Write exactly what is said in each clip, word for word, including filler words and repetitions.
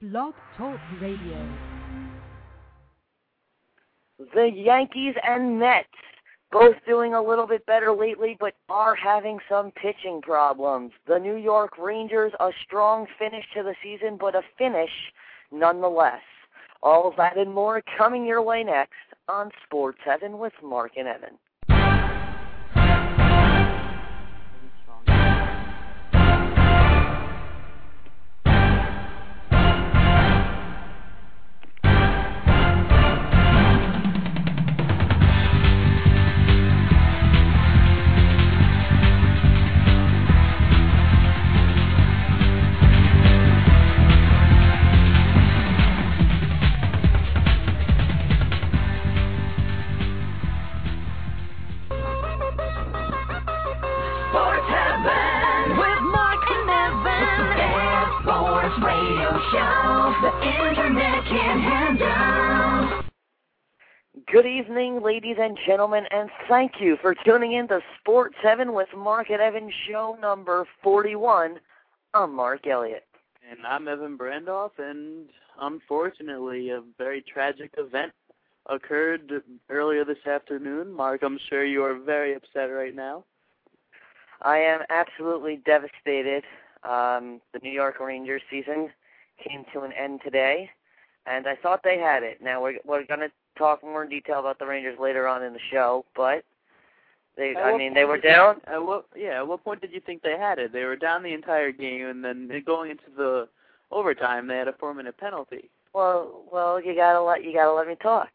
Blog Talk Radio. The Yankees and Mets, both doing a little bit better lately, but are having some pitching problems. The New York Rangers, a strong finish to the season, but a finish nonetheless. All of that and more coming your way next on Sports Heaven with Mark and Evan. Good evening, ladies and gentlemen, and thank you for tuning in to Sports Heaven with Mark and Evan, show number forty-one. I'm Mark Elliott. And I'm Evan Brandoff, and unfortunately, a very tragic event occurred earlier this afternoon. Mark, I'm sure you are very upset right now. I am absolutely devastated. Um, the New York Rangers season came to an end today, and I thought they had it. Now, we're, we're going to talk more in detail about the Rangers later on in the show, but they, I mean, they were down. At what, yeah, at what point did you think they had it? They were down the entire game, and then going into the overtime, they had a four-minute penalty. Well, well, you gotta let you gotta let me talk.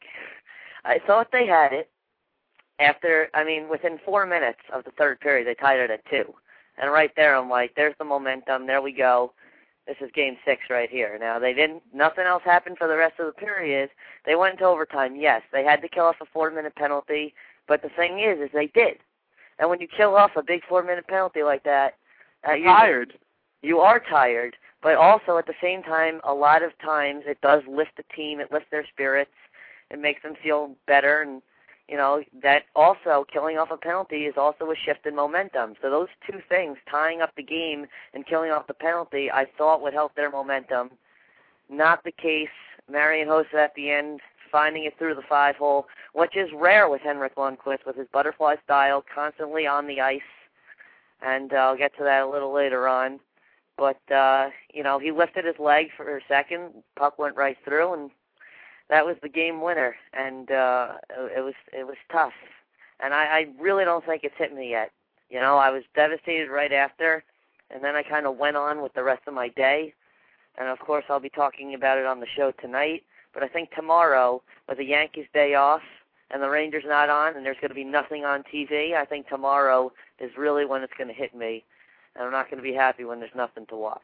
I thought they had it after. I mean, within four minutes of the third period, they tied it at two, and right there, I'm like, there's the momentum. There we go. This is game six right here. Now, they didn't, nothing else happened for the rest of the period. They went into overtime. Yes, they had to kill off a four-minute penalty, but the thing is, is they did. And when you kill off a big four-minute penalty like that, uh, you're tired. You are tired, but also at the same time, a lot of times it does lift the team. It lifts their spirits. It makes them feel better, and you know, that also, killing off a penalty is also a shift in momentum. So those two things, tying up the game and killing off the penalty, I thought would help their momentum. Not the case. Marian Hossa at the end, finding it through the five-hole, which is rare with Henrik Lundqvist, with his butterfly style, constantly on the ice. And uh, I'll get to that a little later on. But, uh, you know, he lifted his leg for a second, puck went right through, and that was the game winner, and uh, it was it was tough. And I, I really don't think it's hit me yet. You know, I was devastated right after, and then I kind of went on with the rest of my day. And, of course, I'll be talking about it on the show tonight. But I think tomorrow, with the Yankees' day off and the Rangers not on, and there's going to be nothing on T V, I think tomorrow is really when it's going to hit me. And I'm not going to be happy when there's nothing to watch.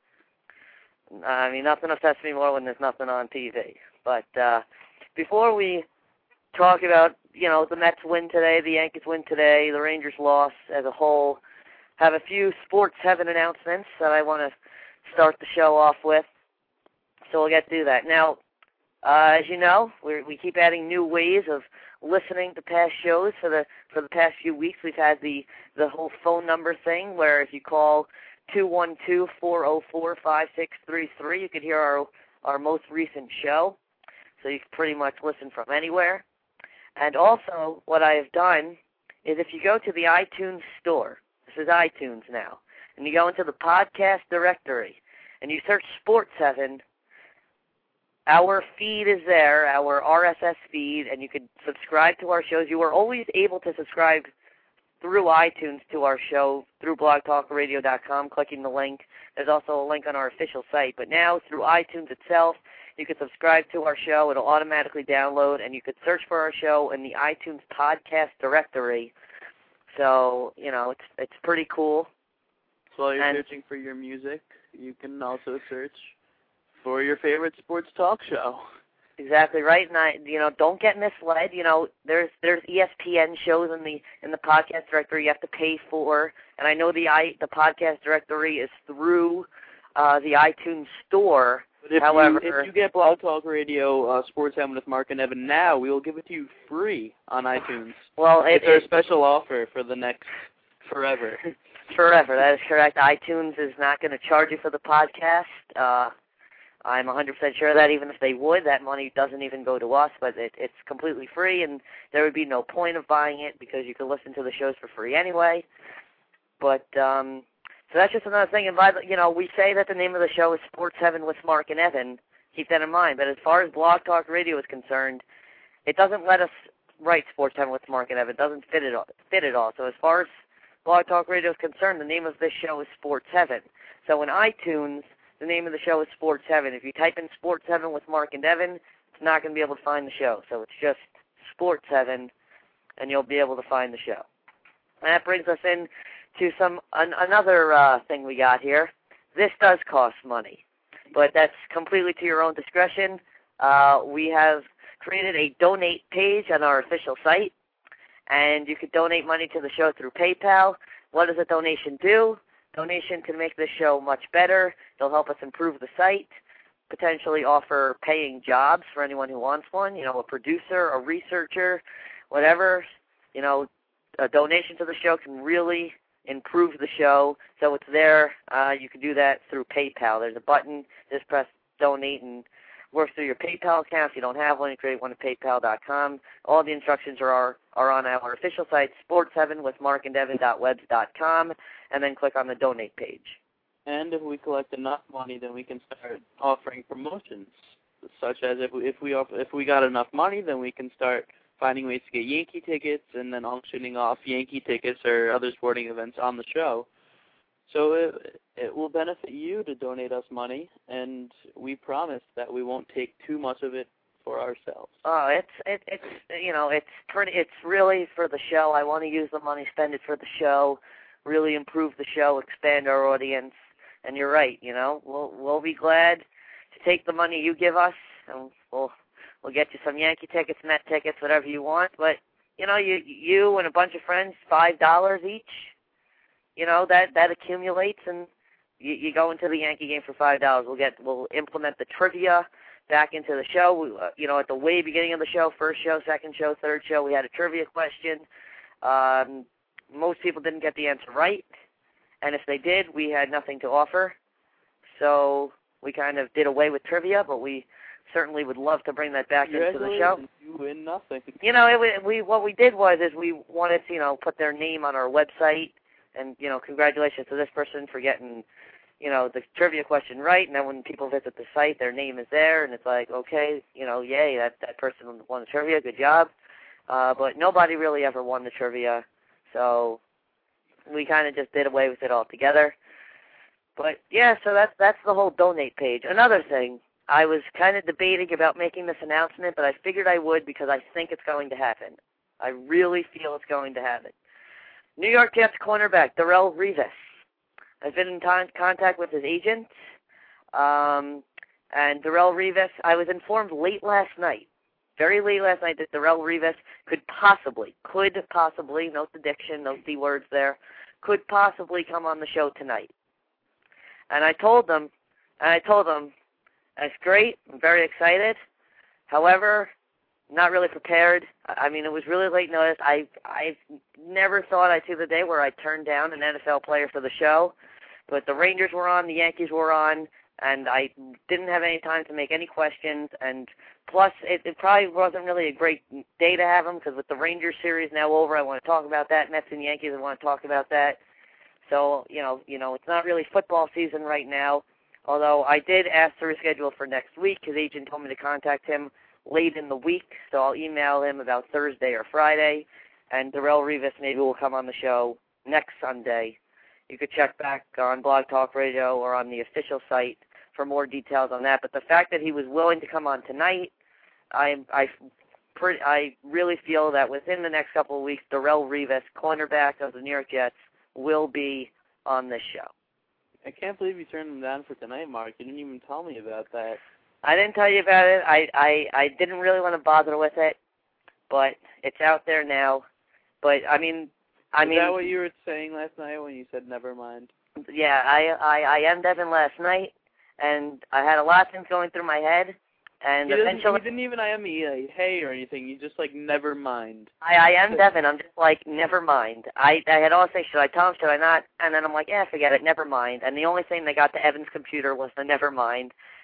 I mean, nothing upsets me more when there's nothing on T V. But uh, before we talk about, you know, the Mets win today, the Yankees win today, the Rangers loss as a whole, have a few Sports Heaven announcements that I want to start the show off with. So we'll get to that. Now, uh, as you know, we we keep adding new ways of listening to past shows. For the for the past few weeks, we've had the, the whole phone number thing where if you call two one two, four oh four, five six three three, you could hear our, our most recent show. So you can pretty much listen from anywhere. And also, what I have done is if you go to the iTunes store, this is iTunes now, and you go into the podcast directory, and you search Sports Heaven, our feed is there, our R S S feed, and you can subscribe to our shows. You are always able to subscribe through iTunes to our show, through blog talk radio dot com, clicking the link. There's also a link on our official site. But now, through iTunes itself, you can subscribe to our show. It'll automatically download, and you could search for our show in the iTunes podcast directory. So, you know, it's it's pretty cool. So while you're and, searching for your music, you can also search for your favorite sports talk show. Exactly right, and I, you know, don't get misled. You know, there's there's E S P N shows in the in the podcast directory you have to pay for, and I know the i the podcast directory is through uh, the iTunes store. But if However, you, if you get Blog Talk Radio uh, Sports Heaven with Mark and Evan now, we will give it to you free on iTunes. Well, it, it's our it, special offer for the next forever. Forever, that is correct. iTunes is not going to charge you for the podcast. Uh, I'm one hundred percent sure that even if they would, that money doesn't even go to us, but it, it's completely free, and there would be no point of buying it because you could listen to the shows for free anyway. But, um, so that's just another thing. And, by the, you know, we say that the name of the show is Sports Heaven with Mark and Evan. Keep that in mind. But as far as Blog Talk Radio is concerned, it doesn't let us write Sports Heaven with Mark and Evan. It doesn't fit it all. Fit it all. So as far as Blog Talk Radio is concerned, the name of this show is Sports Heaven. So in iTunes, the name of the show is Sports Heaven. If you type in Sports Heaven with Mark and Evan, it's not going to be able to find the show. So it's just Sports Heaven, and you'll be able to find the show. And that brings us in to some an, another uh, thing we got here. This does cost money, but that's completely to your own discretion. Uh, we have created a donate page on our official site, and you can donate money to the show through PayPal. What does a donation do? Donation can make this show much better. It'll help us improve the site, potentially offer paying jobs for anyone who wants one, you know, a producer, a researcher, whatever. You know, a donation to the show can really improve the show. So it's there. Uh, you can do that through PayPal. There's a button. Just press donate and work through your PayPal account. If you don't have one, you create one at PayPal dot com. All the instructions are, are, are on our official site, sports heaven with mark and evan dot webs dot com, and then click on the donate page. And if we collect enough money, then we can start offering promotions, such as if we, if we offer, if we got enough money, then we can start finding ways to get Yankee tickets and then auctioning off Yankee tickets or other sporting events on the show. So it, it will benefit you to donate us money, and we promise that we won't take too much of it for ourselves. Oh, it's it, it's you know it's pretty. It's really for the show. I want to use the money, spend it for the show, really improve the show, expand our audience. And you're right. You know, we'll we'll be glad to take the money you give us, and we'll we'll get you some Yankee tickets, Met tickets, whatever you want. But you know, you you and a bunch of friends, five dollars each. You know, that, that accumulates, and you, you go into the Yankee game for five dollars. We'll get we'll implement the trivia back into the show. We, uh, you know, at the way beginning of the show, first show, second show, third show, we had a trivia question. Um, most people didn't get the answer right, and if they did, we had nothing to offer. So we kind of did away with trivia, but we certainly would love to bring that back into the show. You win nothing. You know, it, we what we did was is we wanted to, you know, put their name on our website. And, you know, congratulations to this person for getting, you know, the trivia question right. And then when people visit the site, their name is there. And it's like, okay, you know, yay, that, that person won the trivia. Good job. Uh, but nobody really ever won the trivia. So we kind of just did away with it altogether. But, yeah, so that's, that's the whole donate page. Another thing, I was kind of debating about making this announcement, but I figured I would because I think it's going to happen. I really feel it's going to happen. New York Jets cornerback Darrelle Revis. I've been in con- contact with his agent, um, and Darrelle Revis, I was informed late last night, very late last night, that Darrelle Revis could possibly, could possibly, note the diction, note the words there, could possibly come on the show tonight. And I told them, and I told them, that's great, I'm very excited. However, not really prepared. I mean, it was really late notice. I I never thought I'd see the day where I turned down an N F L player for the show. But the Rangers were on, the Yankees were on, and I didn't have any time to make any questions. And plus, it, it probably wasn't really a great day to have them because with the Rangers series now over, I want to talk about that. Mets and Yankees, I want to talk about that. So, you know, you know, it's not really football season right now. Although I did ask to reschedule for next week. His agent told me to contact him late in the week, so I'll email him about Thursday or Friday, and Darrelle Revis maybe will come on the show next Sunday. You could check back on Blog Talk Radio or on the official site for more details on that. But the fact that he was willing to come on tonight, I I, pretty, I really feel that within the next couple of weeks, Darrelle Revis, cornerback of the New York Jets, will be on this show. I can't believe you turned him down for tonight, Mark. You didn't even tell me about that. I didn't tell you about it. I, I, I didn't really want to bother with it, but it's out there now. But, I mean... I Is mean, that what you were saying last night when you said never mind? Yeah, I I, I M'd Evan last night, and I had a lot of things going through my head, and you eventually... You didn't even I M me like, hey or anything. You just, like, never mind. I, I M'd Evan. I'm just like, never mind. I, I had all say, should I tell him, should I not? And then I'm like, yeah, forget it, never mind. And the only thing that got to Evan's computer was the never mind.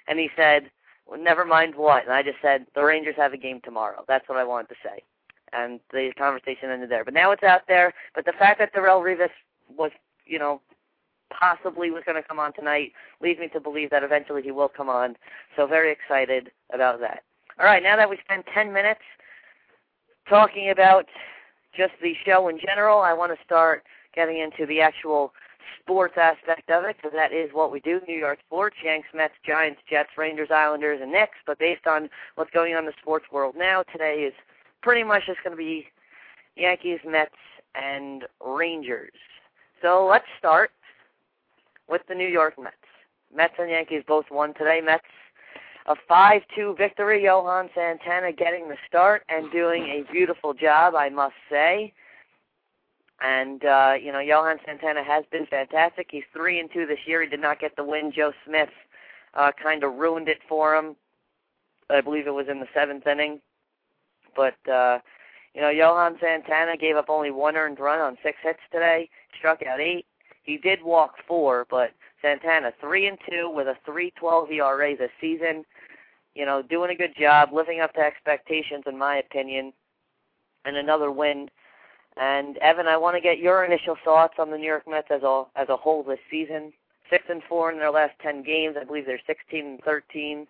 And he said, well, never mind what. And I just said, the Rangers have a game tomorrow. That's what I wanted to say. And the conversation ended there. But now it's out there. But the fact that Darrelle Revis was, you know, possibly was going to come on tonight leads me to believe that eventually he will come on. So very excited about that. All right, now that we spent ten minutes talking about just the show in general, I want to start getting into the actual sports aspect of it, because that is what we do, New York sports, Yanks, Mets, Giants, Jets, Rangers, Islanders, and Knicks. But based on what's going on in the sports world now, today is pretty much just going to be Yankees, Mets, and Rangers. So let's start with the New York Mets. Mets and Yankees both won today. Mets, a five two victory. Johan Santana getting the start and doing a beautiful job, I must say. And, uh, you know, Johan Santana has been fantastic. He's three and two this year. He did not get the win. Joe Smith uh, kind of ruined it for him. I believe it was in the seventh inning. But, uh, you know, Johan Santana gave up only one earned run on six hits today, struck out eight. He did walk four, but Santana three and two with a three twelve E R A this season. You know, doing a good job, living up to expectations, in my opinion, and another win. And Evan, I want to get your initial thoughts on the New York Mets as a as a whole this season. Six and four in their last ten games. I believe they're sixteen and thirteen.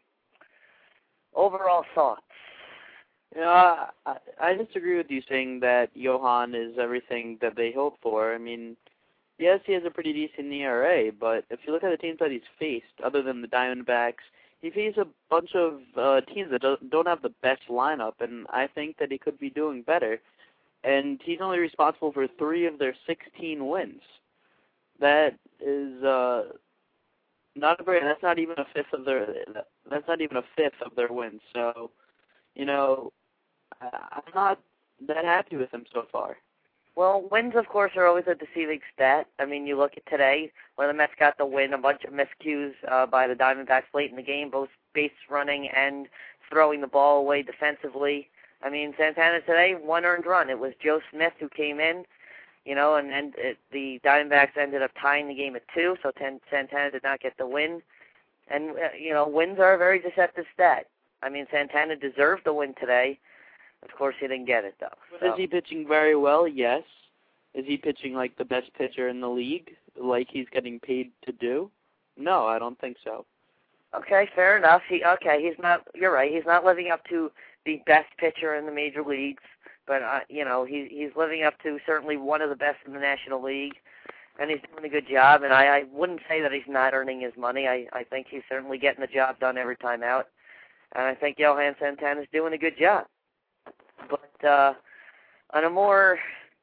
Overall thoughts. Yeah, I, I disagree with you saying that Johan is everything that they hope for. I mean, yes, he has a pretty decent E R A, but if you look at the teams that he's faced, other than the Diamondbacks, he faced a bunch of uh, teams that don't, don't have the best lineup, and I think that he could be doing better. And he's only responsible for three of their sixteen wins. That is uh, not a very. That's not even a fifth of their. That's not even a fifth of their wins. So, you know, I'm not that happy with him so far. Well, wins, of course, are always a deceiving stat. I mean, you look at today, where the Mets got the win, a bunch of miscues uh, by the Diamondbacks late in the game, both base running and throwing the ball away defensively. I mean, Santana today, one earned run. It was Joe Smith who came in, you know, and, and it, the Diamondbacks ended up tying the game at two, so ten, Santana did not get the win. And, uh, you know, wins are a very deceptive stat. I mean, Santana deserved the win today. Of course, he didn't get it, though. So. Is he pitching very well? Yes. Is he pitching like the best pitcher in the league, like he's getting paid to do? No, I don't think so. Okay, fair enough. He okay, he's not. You're right. He's not living up to the best pitcher in the major leagues, but uh, you know he he's living up to certainly one of the best in the National League, and he's doing a good job. And I, I wouldn't say that he's not earning his money. I I think he's certainly getting the job done every time out, and I think Johan Santana's doing a good job. But uh, on a more,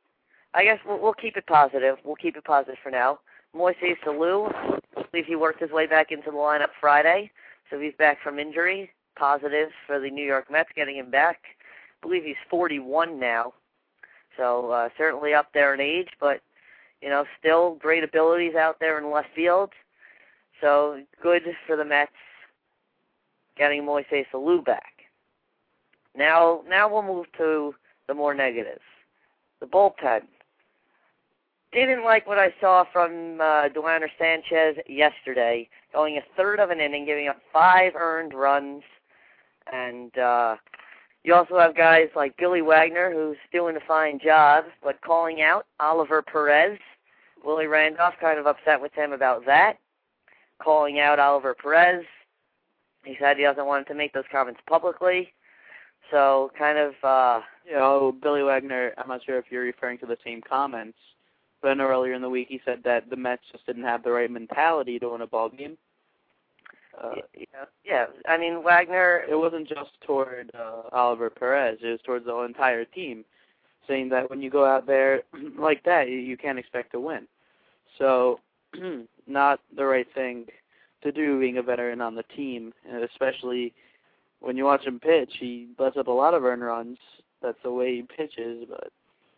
I guess we'll, we'll keep it positive. We'll keep it positive for now. Moises Alou, I believe he worked his way back into the lineup Friday, so he's back from injury. Positive for the New York Mets, getting him back. I believe he's forty-one now, so uh, certainly up there in age, but, you know, still great abilities out there in left field. So good for the Mets getting Moises Alou back. Now, now we'll move to the more negatives. The bullpen. Didn't like what I saw from uh, Duaner Sanchez yesterday, going a third of an inning, giving up five earned runs. And uh, you also have guys like Billy Wagner, who's doing a fine job, but calling out Oliver Perez. Willie Randolph kind of upset with him about that, calling out Oliver Perez. He said he doesn't want to make those comments publicly. So kind of... Uh, you know, Billy Wagner, I'm not sure if you're referring to the same comments, but I know earlier in the week he said that the Mets just didn't have the right mentality to win a ball game. Uh, yeah, yeah, I mean, Wagner... It wasn't just toward uh, Oliver Perez. It was towards the entire team, saying that when you go out there like that, you, you can't expect to win. So, not the right thing to do being a veteran on the team, and especially when you watch him pitch. He lets up a lot of earned runs. That's the way he pitches, but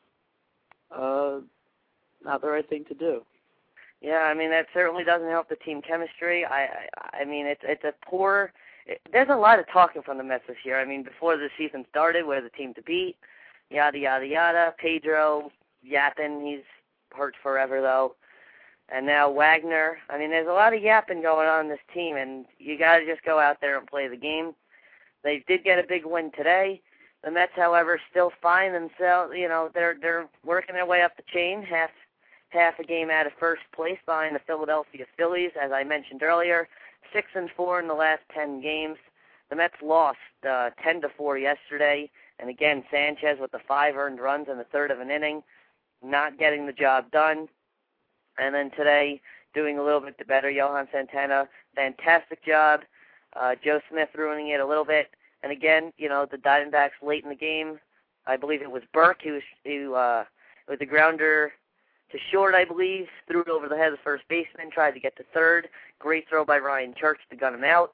uh, not the right thing to do. Yeah, I mean, that certainly doesn't help the team chemistry. I, I, I mean, it's it's a poor. It, there's a lot of talking from the Mets this year. I mean, before the season started, we're the team to beat. Yada yada yada. Pedro yapping. He's hurt forever though. And now Wagner. I mean, there's a lot of yapping going on in this team, and you got to just go out there and play the game. They did get a big win today. The Mets, however, still find themselves, you know, they're they're working their way up the chain, half half a game out of first place behind the Philadelphia Phillies, as I mentioned earlier, six and four in the last ten games. The Mets lost uh, ten to four yesterday, and again, Sanchez with the five earned runs in the third of an inning, not getting the job done. And then today, doing a little bit better, Johan Santana, fantastic job. Uh, Joe Smith ruining it a little bit. And again, you know, the Diamondbacks late in the game, I believe it was Burke who, who uh, with the grounder to short, I believe, threw it over the head of the first baseman, tried to get to third. Great throw by Ryan Church to gun him out.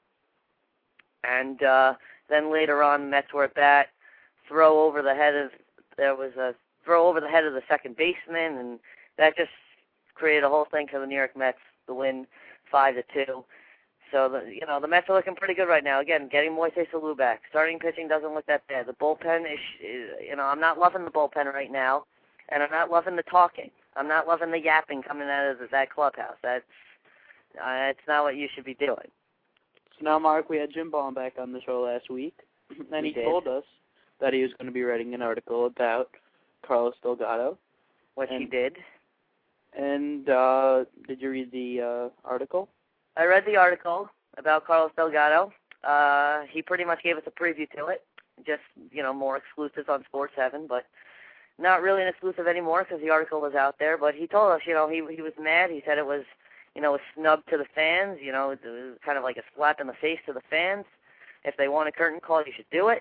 And uh, then later on, the Mets were at bat, throw over the head of, there was a throw over the head of the second baseman, and that just created a whole thing for the New York Mets to win five to two. So, the, you know, the Mets are looking pretty good right now. Again, getting Moises Alou back. Starting pitching doesn't look that bad. The bullpen is, is, you know, I'm not loving the bullpen right now, and I'm not loving the talking. I'm not loving the yapping coming out of that clubhouse. That's, uh, that's not what you should be doing. So now, Mark, we had Jim Baum back on the show last week, and he did. told us that he was going to be writing an article about Carlos Delgado. Which and, he did. And uh, did you read the uh, article? I read the article about Carlos Delgado. Uh, he pretty much gave us a preview to it, just, you know, more exclusives on Sports seven, but not really an exclusive anymore because the article was out there. But he told us, you know, he he was mad. He said it was, you know, a snub to the fans, you know, it was kind of like a slap in the face to the fans. If they want a curtain call, you should do it.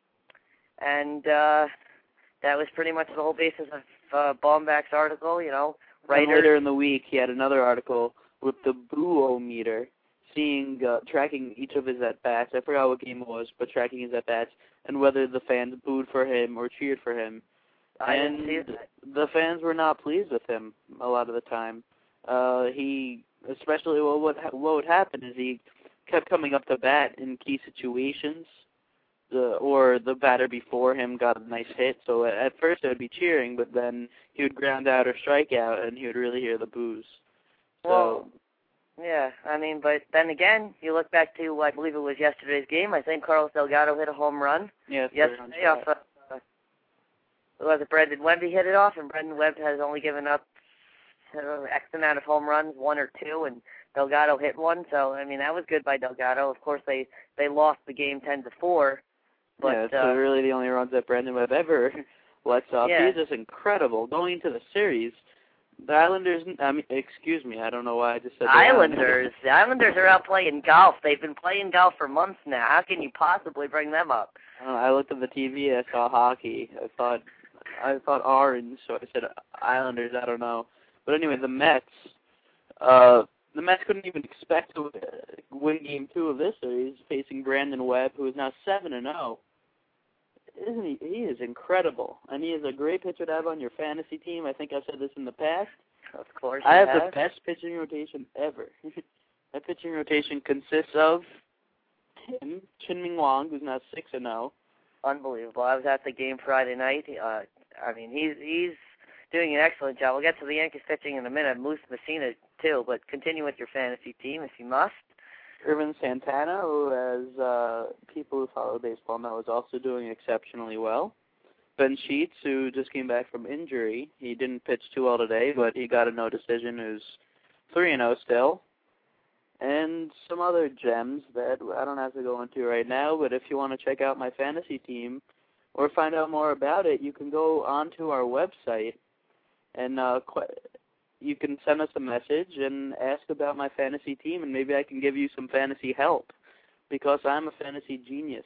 And uh, that was pretty much the whole basis of uh, Baumbach's article, you know. Right later in the week, he had another article with the boo-o-meter, seeing, uh, tracking each of his at-bats. I forgot what game it was, but tracking his at-bats, and whether the fans booed for him or cheered for him. I and didn't see that. The fans were not pleased with him a lot of the time. Uh, he, especially, well, what what would happen is he kept coming up to bat in key situations, the, or the batter before him got a nice hit. So at, at first it would be cheering, but then he would ground out or strike out, and he would really hear the boos. So, well, yeah, I mean, but then again, you look back to, I believe it was yesterday's game. I think Carlos Delgado hit a home run. Yeah, yesterday off of, uh, was it Brendan Webb he hit it off, and Brendan Webb has only given up uh, X amount of home runs, one or two, and Delgado hit one. So, I mean, that was good by Delgado. Of course, they, they lost the game ten to four. But, yeah, it's uh, really the only runs that Brendan Webb ever lets off. Yeah. He's just incredible. Going into the series, the Islanders, I mean, excuse me, I don't know why I just said the Islanders. The Islanders are out playing golf. They've been playing golf for months now. How can you possibly bring them up? I, don't know, I looked at the T V, I saw hockey. I thought, I thought orange, so I said Islanders, I don't know. But anyway, the Mets, uh, the Mets couldn't even expect to win Game Two of this series, facing Brandon Webb, who is now seven and zero. Isn't he? He is incredible, and he is a great pitcher to have on your fantasy team. I think I've said this in the past. Of course, I have, have the best pitching rotation ever. My pitching rotation consists of him, Chien-Ming Wang, who's now six and zero. Unbelievable. I was at the game Friday night. Uh, I mean, he's he's doing an excellent job. We'll get to the Yankees pitching in a minute. Moose Messina too, but continue with your fantasy team if you must. Irvin Santana, who, as uh, people who follow baseball know, is also doing exceptionally well. Ben Sheets, who just came back from injury. He didn't pitch too well today, but he got a no decision, who's three and oh still. And some other gems that I don't have to go into right now, but if you want to check out my fantasy team or find out more about it, you can go onto our website and uh, qu- you can send us a message and ask about my fantasy team, and maybe I can give you some fantasy help because I'm a fantasy genius.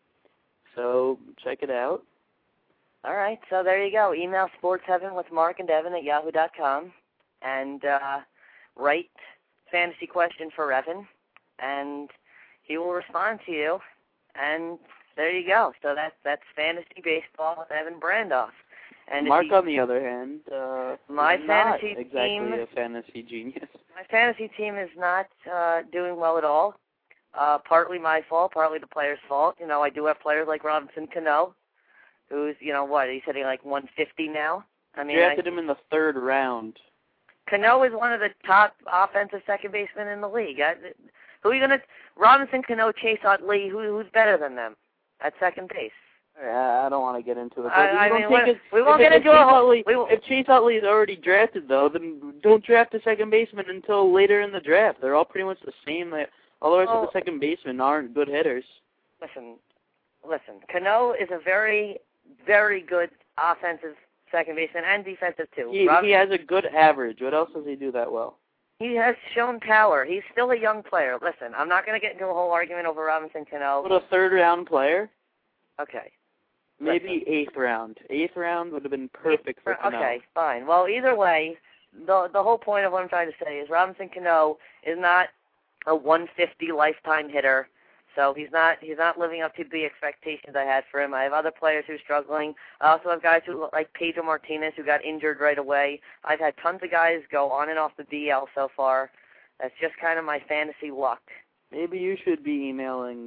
So check it out. All right, so there you go. Email sports heaven with Mark and Evan at yahoo dot com and uh, write fantasy question for Evan, and he will respond to you. And there you go. So that's that's fantasy baseball with Evan Brandoff. And Mark, he, on the other hand, uh, my is not fantasy exactly team, a fantasy genius. My fantasy team is not uh, doing well at all. Uh, partly my fault, partly the player's fault. You know, I do have players like Robinson Cano, who's, you know, what, he's hitting like one fifty now. I mean, drafted I, him in the third round. Cano is one of the top offensive second basemen in the league. I, who are you going to – Robinson, Cano, Chase Utley, who, who's better than them at second base? I don't want to get into it. I, I don't mean, take it, we won't if, get if into a whole... Utley, we if Chase Utley is already drafted, though, then don't draft a second baseman until later in the draft. They're all pretty much the same. They, all the rest well, of the second basemen aren't good hitters. Listen, listen. Cano is a very, very good offensive second baseman and defensive, too. He, Rob, he has a good average. What else does he do that well? He has shown power. He's still a young player. Listen, I'm not going to get into a whole argument over Robinson Cano. What, a third-round player? Okay. Maybe Listen. eighth round. Eighth round would have been perfect for Cano. Okay, fine. Well, either way, the the whole point of what I'm trying to say is Robinson Cano is not a one fifty lifetime hitter, so he's not he's not living up to the expectations I had for him. I have other players who are struggling. I also have guys who like Pedro Martinez who got injured right away. I've had tons of guys go on and off the D L so far. That's just kind of my fantasy luck. Maybe you should be emailing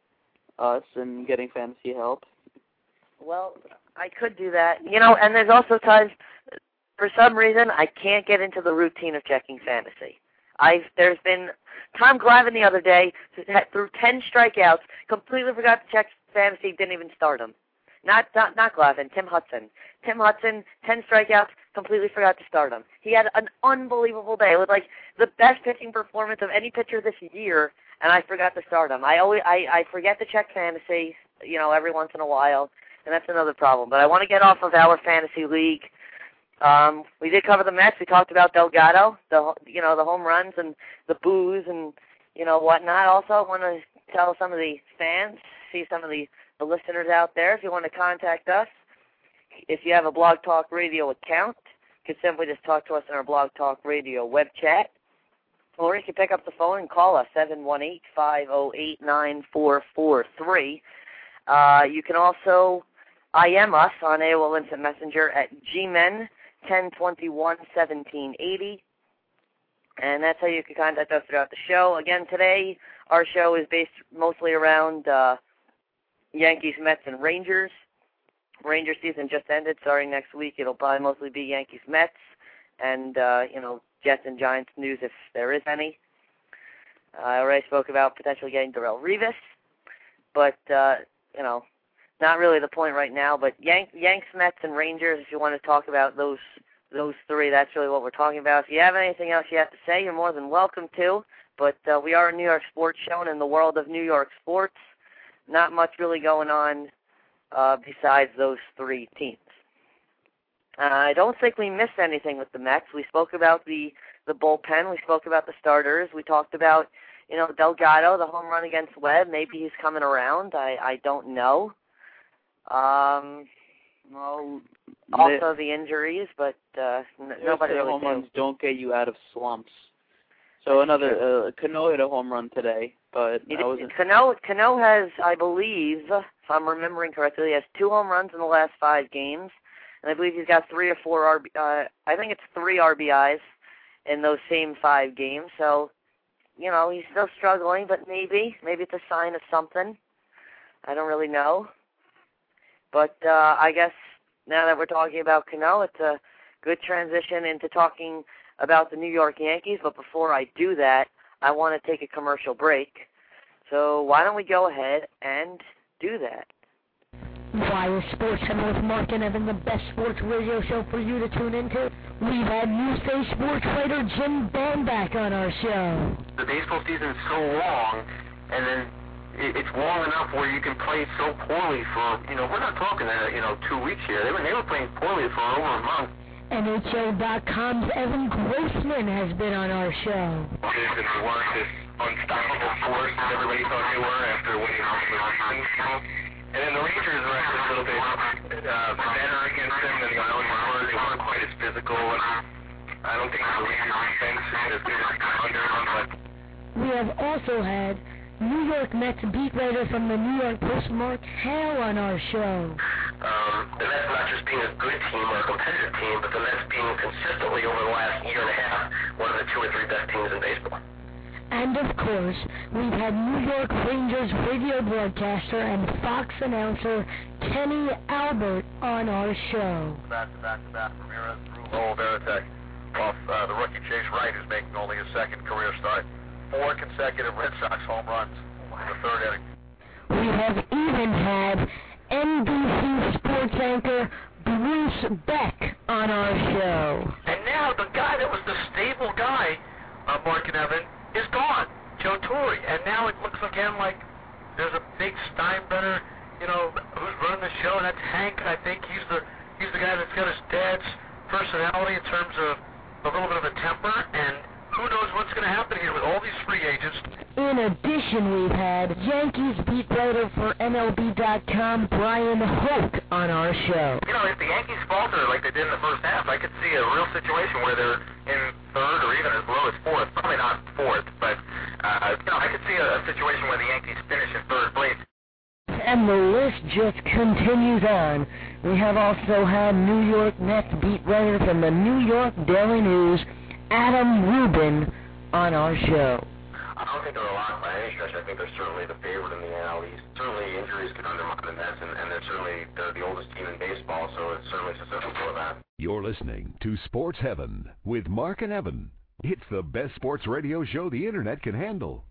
us and getting fantasy help. Well, I could do that. You know, and there's also times, for some reason, I can't get into the routine of checking fantasy. I've There's been Tom Glavine the other day, threw ten strikeouts, completely forgot to check fantasy, didn't even start him. Not not, not Glavine, Tim Hudson. Tim Hudson, ten strikeouts, completely forgot to start him. He had an unbelievable day. It was like the best pitching performance of any pitcher this year, and I forgot to start him. I always I, I forget to check fantasy, you know, every once in a while. And that's another problem. But I want to get off of our fantasy league. Um, we did cover the Mets. We talked about Delgado, the you know the home runs and the boos and you know whatnot. Also, I want to tell some of the fans, see some of the, the listeners out there, if you want to contact us, if you have a Blog Talk Radio account, you can simply just talk to us in our Blog Talk Radio web chat, or you can pick up the phone and call us seven one eight, five oh eight, nine four four three. Uh, you can also I M us on A O L Instant Messenger at G M E N ten twenty-one seventeen eighty, and that's how you can contact us throughout the show. Again, today our show is based mostly around uh, Yankees, Mets, and Rangers. Ranger season just ended. Starting next week, it'll probably mostly be Yankees, Mets, and uh, you know Jets and Giants news if there is any. Uh, I already spoke about potentially getting Darrelle Revis, but uh, you know. Not really the point right now, but Yank, Yanks, Mets, and Rangers, if you want to talk about those those three, that's really what we're talking about. If you have anything else you have to say, you're more than welcome to, but uh, we are a New York sports show, and in the world of New York sports, not much really going on uh, besides those three teams. Uh, I don't think we missed anything with the Mets. We spoke about the, the bullpen. We spoke about the starters. We talked about, you know, Delgado, the home run against Webb. Maybe he's coming around. I, I don't know. Um, well, also the injuries, but uh, n- nobody really home knew. runs don't get you out of slumps. So another uh, Cano hit a home run today, but I wasn't. Cano Cano has, I believe, if I'm remembering correctly, he has two home runs in the last five games, and I believe he's got three or four R B. Uh, I think it's three R B Is in those same five games. So, you know, he's still struggling, but maybe, maybe it's a sign of something. I don't really know. But uh, I guess now that we're talking about Cano, it's a good transition into talking about the New York Yankees. But before I do that, I want to take a commercial break. So why don't we go ahead and do that? Wire Sports Center with Mark and Evan, the best sports radio show for you to tune into. We've had Newsday sports writer Jim Bond back on our show. The baseball season's so long, and then it's long enough where you can play so poorly for, you know, we're not talking, uh, you know, two weeks here. They were, they were playing poorly for over a month. N H L dot com's Evan Grossman has been on our show. They weren't this unstoppable force that everybody thought they were after winning most of the season. And then the Rangers were actually a little bit uh, better against them than the Islanders were. They weren't quite as physical, and I don't think the Rangers defense is as good as under them, but we have also had New York Mets beat writer from the New York Post, Mark Hale, on our show. Um, the Mets not just being a good team or a competitive team, but the Mets being consistently over the last year and a half one of the two or three best teams in baseball. And of course, we've had New York Rangers radio broadcaster and Fox announcer Kenny Albert on our show. Back to back to back, Ramirez, Rullo, Veritek. off uh, the rookie Chase Wright, who's making only his second career start. Four consecutive Red Sox home runs in the third inning. We have even had N B C sports anchor Bruce Beck on our show. And now the guy that was the stable guy, uh, Mark and Evan, is gone, Joe Torre. And now it looks again like there's a big Steinbrenner, you know, who's running the show, and that's Hank. I think he's the he's the guy that's got his dad's personality in terms of a little bit of a temper, and who knows what's going to happen here with all these free agents. In addition, we've had Yankees beat writer for M L B dot com, Brian Hoke, on our show. You know, if the Yankees falter like they did in the first half, I could see a real situation where they're in third or even as low as fourth. Probably not fourth, but uh, you know, I could see a, a situation where the Yankees finish in third place. And the list just continues on. We have also had New York Mets beat writer from the New York Daily News, Adam Rubin, on our show. I don't think they're a lock by any stretch. I think they're certainly the favorite in the N L East. Certainly injuries could undermine the Mets, and, and they're certainly they're the oldest team in baseball, so it's certainly susceptible to that. You're listening to Sports Heaven with Mark and Evan. It's the best sports radio show the Internet can handle.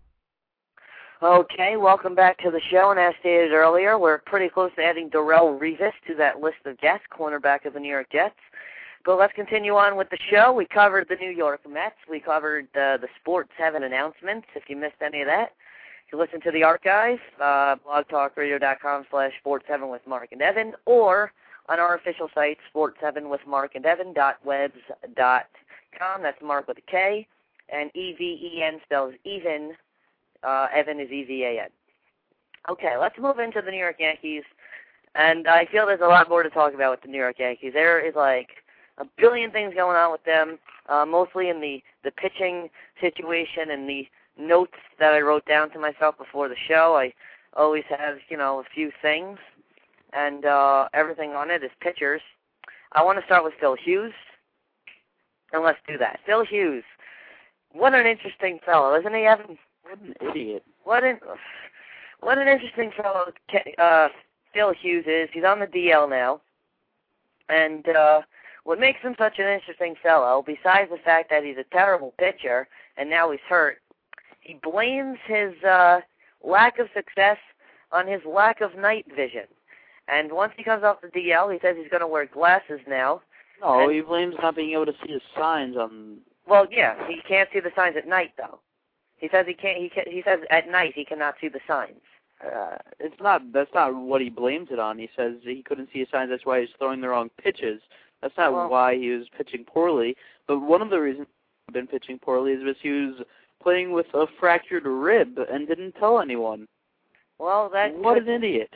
Okay, welcome back to the show, and as stated earlier, we're pretty close to adding Darrelle Revis to that list of guests, cornerback of the New York Jets. But let's continue on with the show. We covered the New York Mets. We covered uh, the Sports Heaven announcements, if you missed any of that. You can listen to the archive, uh, blogtalkradio.com slash Sports Heaven with Mark and Evan, or on our official site, sports heaven with mark and evan dot webs dot com. That's Mark with a K, and E V E N spells even. Uh, Evan is E V A N. Okay, let's move into the New York Yankees, and I feel there's a lot more to talk about with the New York Yankees. There is like a billion things going on with them, uh, mostly in the, the pitching situation and the notes that I wrote down to myself before the show. I always have, you know, a few things, and uh, everything on it is pitchers. I want to start with Phil Hughes, and let's do that. Phil Hughes, what an interesting fellow, isn't he, Evan? What an idiot. What an, what an interesting fellow uh, Phil Hughes is. He's on the D L now, and uh, what makes him such an interesting fellow, besides the fact that he's a terrible pitcher and now he's hurt, he blames his uh, lack of success on his lack of night vision. And once he comes off the D L, he says he's going to wear glasses now. No, and, he blames not being able to see his signs on... Well, yeah, he can't see the signs at night, though. He says he can't. He can, he says at night he cannot see the signs. Uh, it's not. That's not what he blames it on. He says he couldn't see his signs. That's why he's throwing the wrong pitches. That's not well, why he was pitching poorly. But one of the reasons he's been pitching poorly is because he was playing with a fractured rib and didn't tell anyone. Well, that what could, an idiot.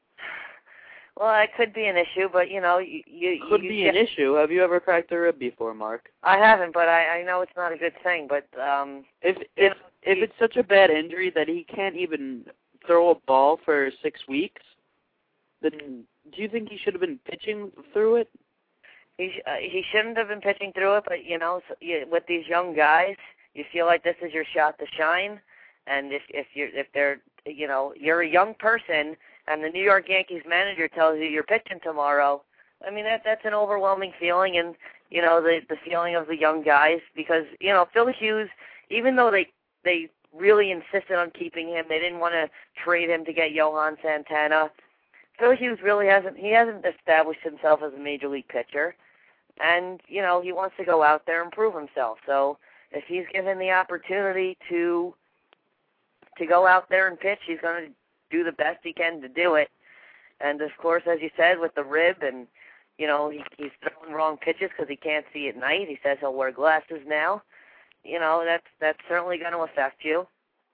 Well, that could be an issue, but you know, you, you could you be get, an issue. Have you ever cracked a rib before, Mark? I haven't, but I, I know it's not a good thing. But um, if if if it's such a bad injury that he can't even throw a ball for six weeks, then do you think he should have been pitching through it? He sh- uh, he shouldn't have been pitching through it, but you know, so, you, with these young guys, you feel like this is your shot to shine, and if if you're if they're you know you're a young person. And the New York Yankees manager tells you you're pitching tomorrow, I mean, that that's an overwhelming feeling, and, you know, the the feeling of the young guys, because, you know, Phil Hughes, even though they they really insisted on keeping him, they didn't want to trade him to get Johan Santana, Phil Hughes really hasn't, he hasn't established himself as a major league pitcher, and, you know, he wants to go out there and prove himself. So if he's given the opportunity to to go out there and pitch, he's going to do the best he can to do it. And, of course, as you said, with the rib and, you know, he, he's throwing wrong pitches because he can't see at night. He says he'll wear glasses now. You know, that's that's certainly going to affect you.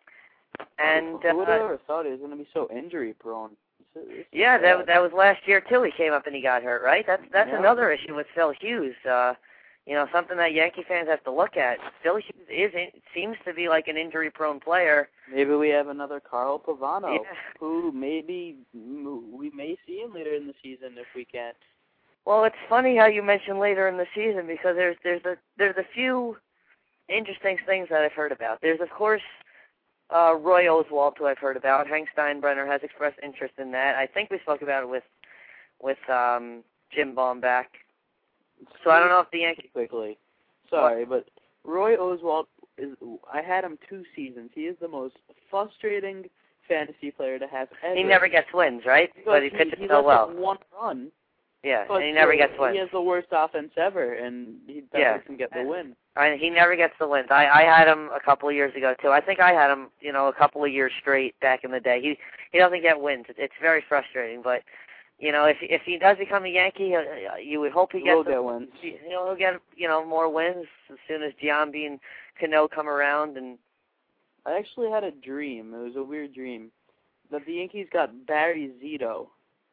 And Who would uh, have ever thought he was going to be so injury-prone? It's, it's yeah, that that was last year, too. He came up and he got hurt, right? That's, that's yeah. another issue with Phil Hughes. Uh, you know, something that Yankee fans have to look at. Phil Hughes is in, seems to be like an injury-prone player. Maybe we have another Carl Pavano, Yeah. who maybe we may see him later in the season if we can. Well, it's funny how you mention later in the season, because there's there's a there's a few interesting things that I've heard about. There's, of course, uh, Roy Oswalt, who I've heard about. Hank Steinbrenner has expressed interest in that. I think we spoke about it with with um, Jim Baum back. So I don't know if the Yankees... Quickly. sorry, but Roy Oswalt is. I had him two seasons. He is the most frustrating fantasy player to have ever. He never gets wins, right? Because but he he, pitches he so well. One run. Yeah, but and he never uh, gets wins. He has the worst offense ever, and he yeah. doesn't get the win. I, he never gets the wins. I, I had him a couple of years ago too. I think I had him, you know, a couple of years straight back in the day. He he doesn't get wins. It, it's very frustrating. But you know, if if he does become a Yankee, uh, you would hope he gets. He'll get wins. You know, he'll get you know more wins as soon as Giambi and Cano come around. And I actually had a dream. It was a weird dream that the Yankees got Barry Zito,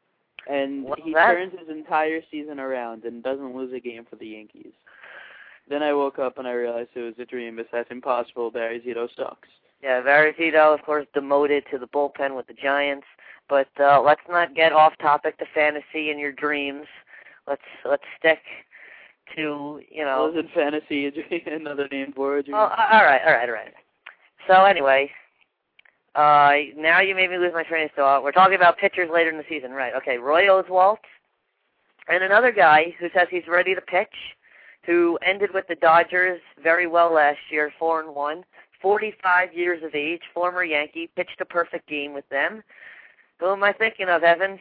and What's he that? turns his entire season around and doesn't lose a game for the Yankees. Then I woke up and I realized it was a dream, but that's impossible. Barry Zito sucks. Yeah, Barry Zito, of course, demoted to the bullpen with the Giants. But uh, let's not get off topic to fantasy and your dreams. Let's let's stick to you know. Wasn't fantasy a dream? Another name for a dream? Oh, all right, all right, all right. So anyway, uh, now you made me lose my train of thought. We're talking about pitchers later in the season, right? Okay, Roy Oswalt, and another guy who says he's ready to pitch, who ended with the Dodgers very well last year, four and one, forty-five years of age, former Yankee, pitched a perfect game with them. Who am I thinking of, Evan?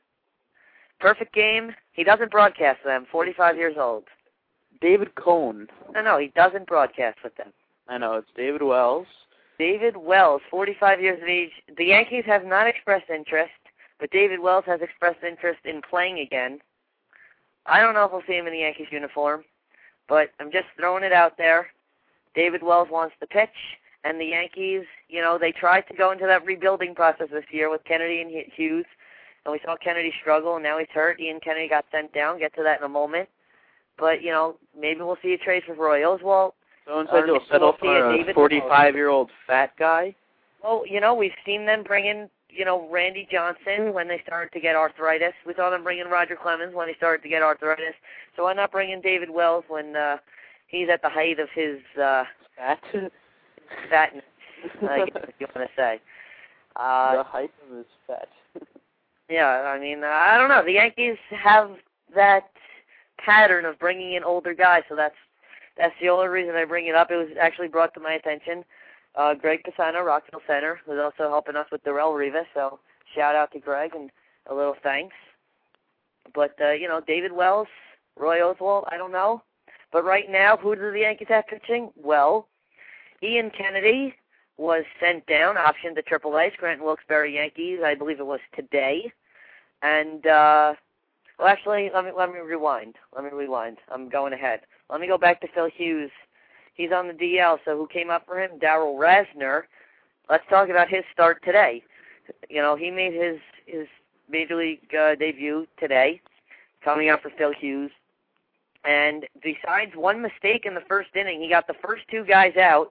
Perfect game. He doesn't broadcast them. forty-five years old. David Cone. No, no, he doesn't broadcast with them. I know, it's David Wells. David Wells, forty-five years of age. The Yankees have not expressed interest, but David Wells has expressed interest in playing again. I don't know if we'll see him in the Yankees uniform, but I'm just throwing it out there. David Wells wants to pitch, and the Yankees, you know, they tried to go into that rebuilding process this year with Kennedy and Hughes, and we saw Kennedy struggle, and now he's hurt. Ian Kennedy got sent down. Get to that in a moment. But, you know, maybe we'll see a trade for Roy Oswalt. Someone said you'll settle for a forty-five-year-old fat guy? Well, you know, we've seen them bring in, you know, Randy Johnson when they started to get arthritis. We saw them bring in Roger Clemens when they started to get arthritis. So why not bring in David Wells when uh, he's at the height of his uh, fat? fatness, I guess you want to say. Uh, the height of his fat. yeah, I mean, uh, I don't know. The Yankees have that pattern of bringing in older guys, so that's that's the only reason I bring it up. It was actually brought to my attention. Uh, Greg Pisano, Rockville Center, was also helping us with Darrelle Rivas, so shout out to Greg and a little thanks. But, uh, you know, David Wells, Roy Oswalt, I don't know. But right now, who do the Yankees have pitching? Well, Ian Kennedy was sent down, optioned to Triple A, Scranton Wilkes-Barre Yankees, I believe it was today. And, uh, well, actually, let me let me rewind. Let me rewind. I'm going ahead. Let me go back to Phil Hughes. He's on the D L, so who came up for him? Darrell Rasner. Let's talk about his start today. You know, he made his, his Major League uh, debut today, coming up for Phil Hughes. And besides one mistake in the first inning, he got the first two guys out.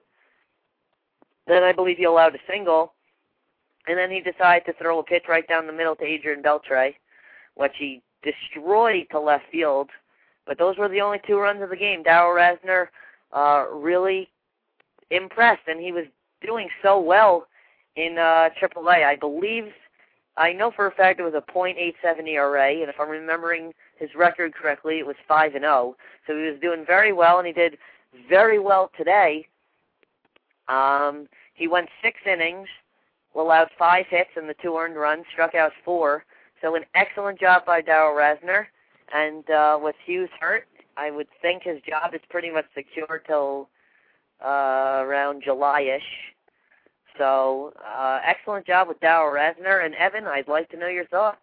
Then I believe he allowed a single. And then he decided to throw a pitch right down the middle to Adrian Beltre, which he destroyed to left field. But those were the only two runs of the game. Darrell Rasner uh, really impressed, and he was doing so well in uh, Triple A. I believe, I know for a fact it was a point eight seven E R A, and if I'm remembering his record correctly, it was five and oh. So he was doing very well, and he did very well today. Um, he went six innings, allowed five hits and the two earned runs, struck out four. So an excellent job by Darrell Rasner. And uh, with Hughes hurt, I would think his job is pretty much secure till uh, around July-ish. So uh, excellent job with Darrell Rasner. And Evan, I'd like to know your thoughts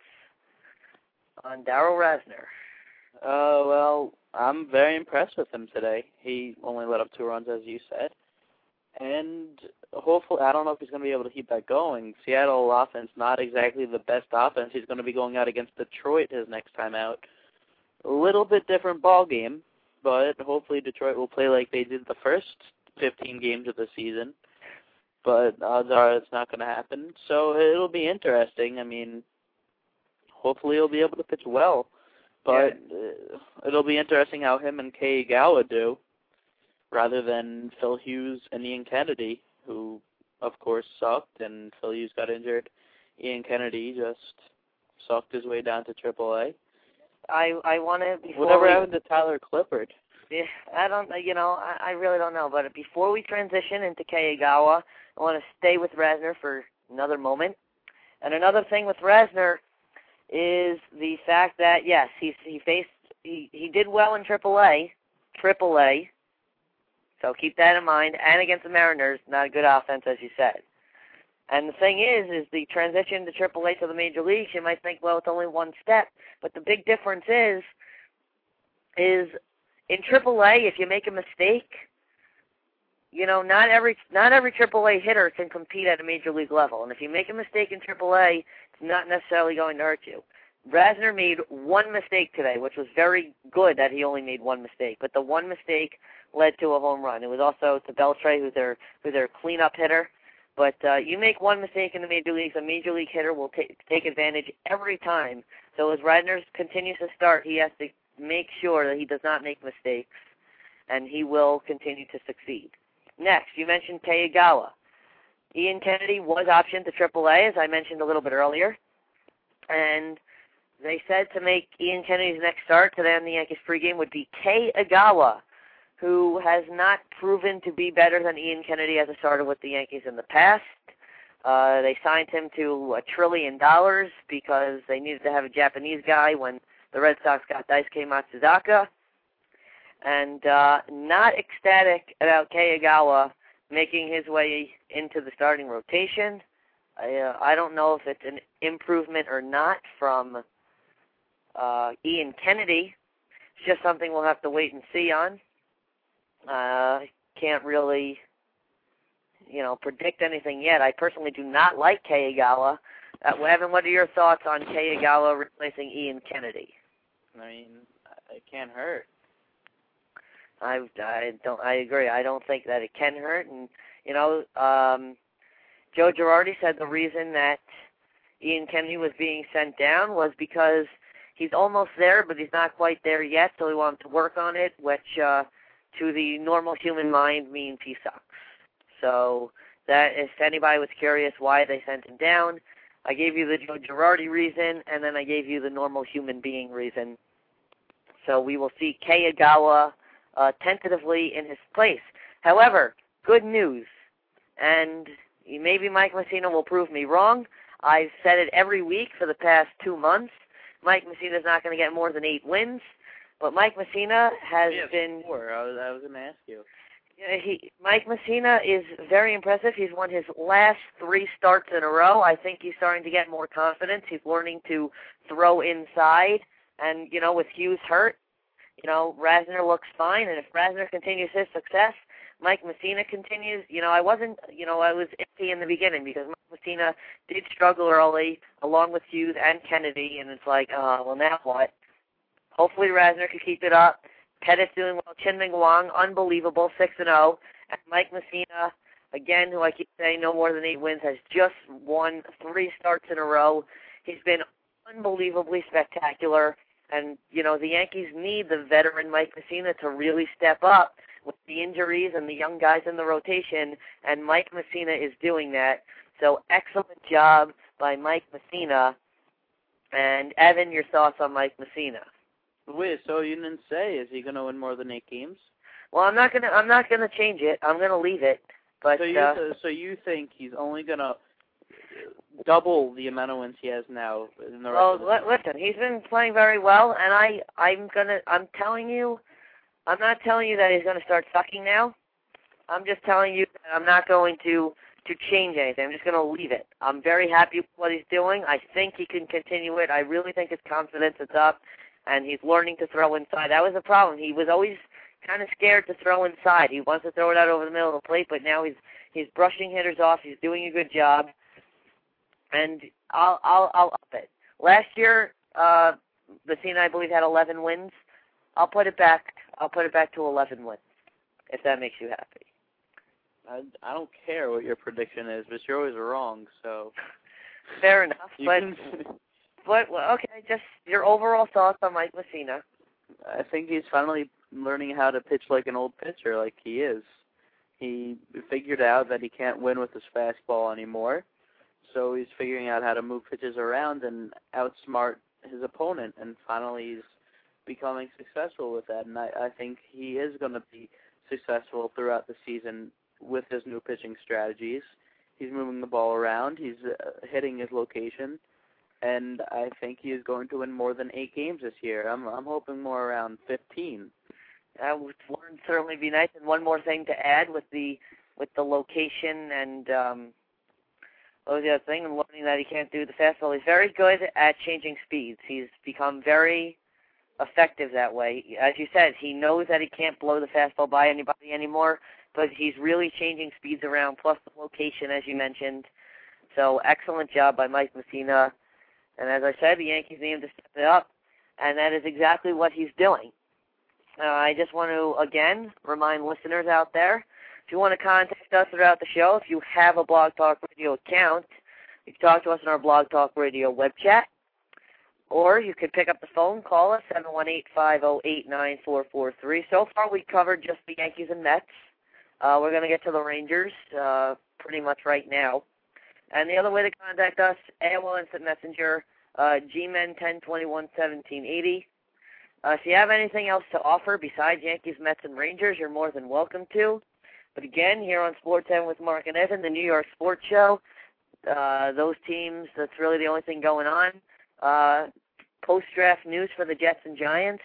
on Darrell Rasner. Uh, well, I'm very impressed with him today. He only let up two runs, as you said. And hopefully, I don't know if he's going to be able to keep that going. Seattle offense, not exactly the best offense. He's going to be going out against Detroit his next time out. A little bit different ball game, but hopefully Detroit will play like they did the first fifteen games of the season. But odds are it's not going to happen. So it'll be interesting. I mean, hopefully he'll be able to pitch well. But yeah. uh, it'll be interesting how him and Kei Igawa do, rather than Phil Hughes and Ian Kennedy, who, of course, sucked, and Phil Hughes got injured. Ian Kennedy just sucked his way down to Triple A. I I want to... Whatever we, happened to Tyler Clippard? Yeah, I don't, you know, I, I really don't know. But before we transition into Keigawa, I want to stay with Rasner for another moment. And another thing with Rasner is the fact that yes, he he faced he he did well in Triple A, Triple A. So keep that in mind. And against the Mariners, not a good offense, as you said. And the thing is, is the transition to Triple A to the Major Leagues. You might think, well, it's only one step, but the big difference is, is in Triple A, if you make a mistake, you know, not every not every Triple A hitter can compete at a Major League level. And if you make a mistake in Triple A, it's not necessarily going to hurt you. Rasner made one mistake today, which was very good that he only made one mistake. But the one mistake led to a home run. It was also to Beltre, who's their who's their cleanup hitter. But uh, you make one mistake in the Major Leagues, a Major League hitter will ta- take advantage every time. So as Rasner continues to start, he has to make sure that he does not make mistakes, and he will continue to succeed. Next, you mentioned Keigawa. Ian Kennedy was optioned to Triple A, as I mentioned a little bit earlier, and they said to make Ian Kennedy's next start today on the Yankees pregame would be Keigawa, who has not proven to be better than Ian Kennedy as a starter with the Yankees in the past. Uh, they signed him to a trillion dollars because they needed to have a Japanese guy when the Red Sox got Daisuke Matsuzaka. And uh, not ecstatic about Keigawa making his way into the starting rotation. I, uh, I don't know if it's an improvement or not from uh, Ian Kennedy. It's just something we'll have to wait and see on. Uh, can't really, you know, predict anything yet. I personally do not like Keigawa. Uh, Evan, what are your thoughts on Keigawa replacing Ian Kennedy? I mean, it can't hurt. I, I don't. I agree. I don't think that it can hurt. And you know, um, Joe Girardi said the reason that Ian Kennedy was being sent down was because he's almost there, but he's not quite there yet. So he wanted to work on it, which uh, to the normal human mind means he sucks. So that if anybody was curious why they sent him down, I gave you the Joe Girardi reason, and then I gave you the normal human being reason. So we will see Keigawa uh, tentatively in his place. However, good news, and maybe Mike Mussina will prove me wrong. I've said it every week for the past two months. Mike Mussina's not going to get more than eight wins, but Mike Mussina has yes, been... Four. I was, I was going to ask you. He, Mike Mussina is very impressive. He's won his last three starts in a row. I think he's starting to get more confidence. He's learning to throw inside. And, you know, with Hughes hurt, you know, Rasner looks fine. And if Rasner continues his success, Mike Mussina continues. You know, I wasn't, you know, I was iffy in the beginning because Mike Mussina did struggle early along with Hughes and Kennedy. And it's like, uh, well, now what? Hopefully Rasner can keep it up. Pettit's doing well. Chin-Ming Wang, unbelievable, six and oh. And Mike Mussina, again, who I keep saying no more than eight wins, has just won three starts in a row. He's been unbelievably spectacular. And, you know, the Yankees need the veteran Mike Mussina to really step up with the injuries and the young guys in the rotation, and Mike Mussina is doing that. So excellent job by Mike Mussina. And, Evan, your thoughts on Mike Mussina? Wait, so you didn't say, is he going to win more than eight games? Well, I'm not gonna. I'm not gonna change it. I'm gonna leave it. But so you, uh, so you think he's only gonna double the amount of wins he has now in the rest well, of the li- listen, he's been playing very well, and I, I'm gonna. I'm telling you, I'm not telling you that he's gonna start sucking now. I'm just telling you that I'm not going to to change anything. I'm just gonna leave it. I'm very happy with what he's doing. I think he can continue it. I really think his confidence is up. And he's learning to throw inside. That was the problem. He was always kind of scared to throw inside. He wants to throw it out over the middle of the plate, but now he's he's brushing hitters off. He's doing a good job, and I'll I'll I'll up it. Last year, uh, Mussina, I believe, had eleven wins. I'll put it back. I'll put it back to eleven wins, if that makes you happy. I I don't care what your prediction is, but you're always wrong. So fair enough. You but. can... But, well, okay, just your overall thoughts on Mike Mussina. I think he's finally learning how to pitch like an old pitcher, like he is. He figured out that he can't win with his fastball anymore, so he's figuring out how to move pitches around and outsmart his opponent, and finally he's becoming successful with that, and I, I think he is going to be successful throughout the season with his new pitching strategies. He's moving the ball around. He's uh, hitting his location, and I think he is going to win more than eight games this year. I'm I'm hoping more around fifteen. That would certainly be nice. And one more thing to add with the with the location and um, what was the other thing? And learning that he can't do the fastball. He's very good at changing speeds. He's become very effective that way. As you said, he knows that he can't blow the fastball by anybody anymore, but he's really changing speeds around, plus the location, as you mentioned. So excellent job by Mike Mussina. And as I said, the Yankees need him to step it up, and that is exactly what he's doing. Uh, I just want to, again, remind listeners out there, if you want to contact us throughout the show, if you have a Blog Talk Radio account, you can talk to us in our Blog Talk Radio web chat, or you can pick up the phone, call us, seven one eight, five oh eight, nine four four three. So far, we covered just the Yankees and Mets. Uh, we're going to get to the Rangers uh, pretty much right now. And the other way to contact us, A O L Instant Messenger, uh, G M E N ten twenty-one seventeen eighty. Uh, if you have anything else to offer besides Yankees, Mets, and Rangers, you're more than welcome to. But again, here on Sports ten with Mark and Evan, the New York Sports Show, uh, those teams, that's really the only thing going on. Uh, post-draft news for the Jets and Giants,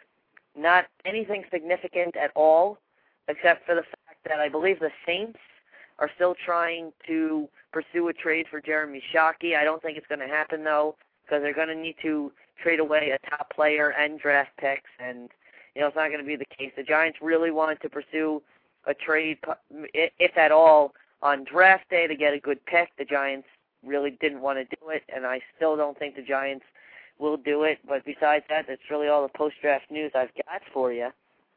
not anything significant at all, except for the fact that I believe the Saints are still trying to pursue a trade for Jeremy Shockey. I don't think it's going to happen, though, because they're going to need to trade away a top player and draft picks, and you know it's not going to be the case. The Giants really wanted to pursue a trade, if at all, on draft day to get a good pick. The Giants really didn't want to do it, and I still don't think the Giants will do it. But besides that, that's really all the post-draft news I've got for you.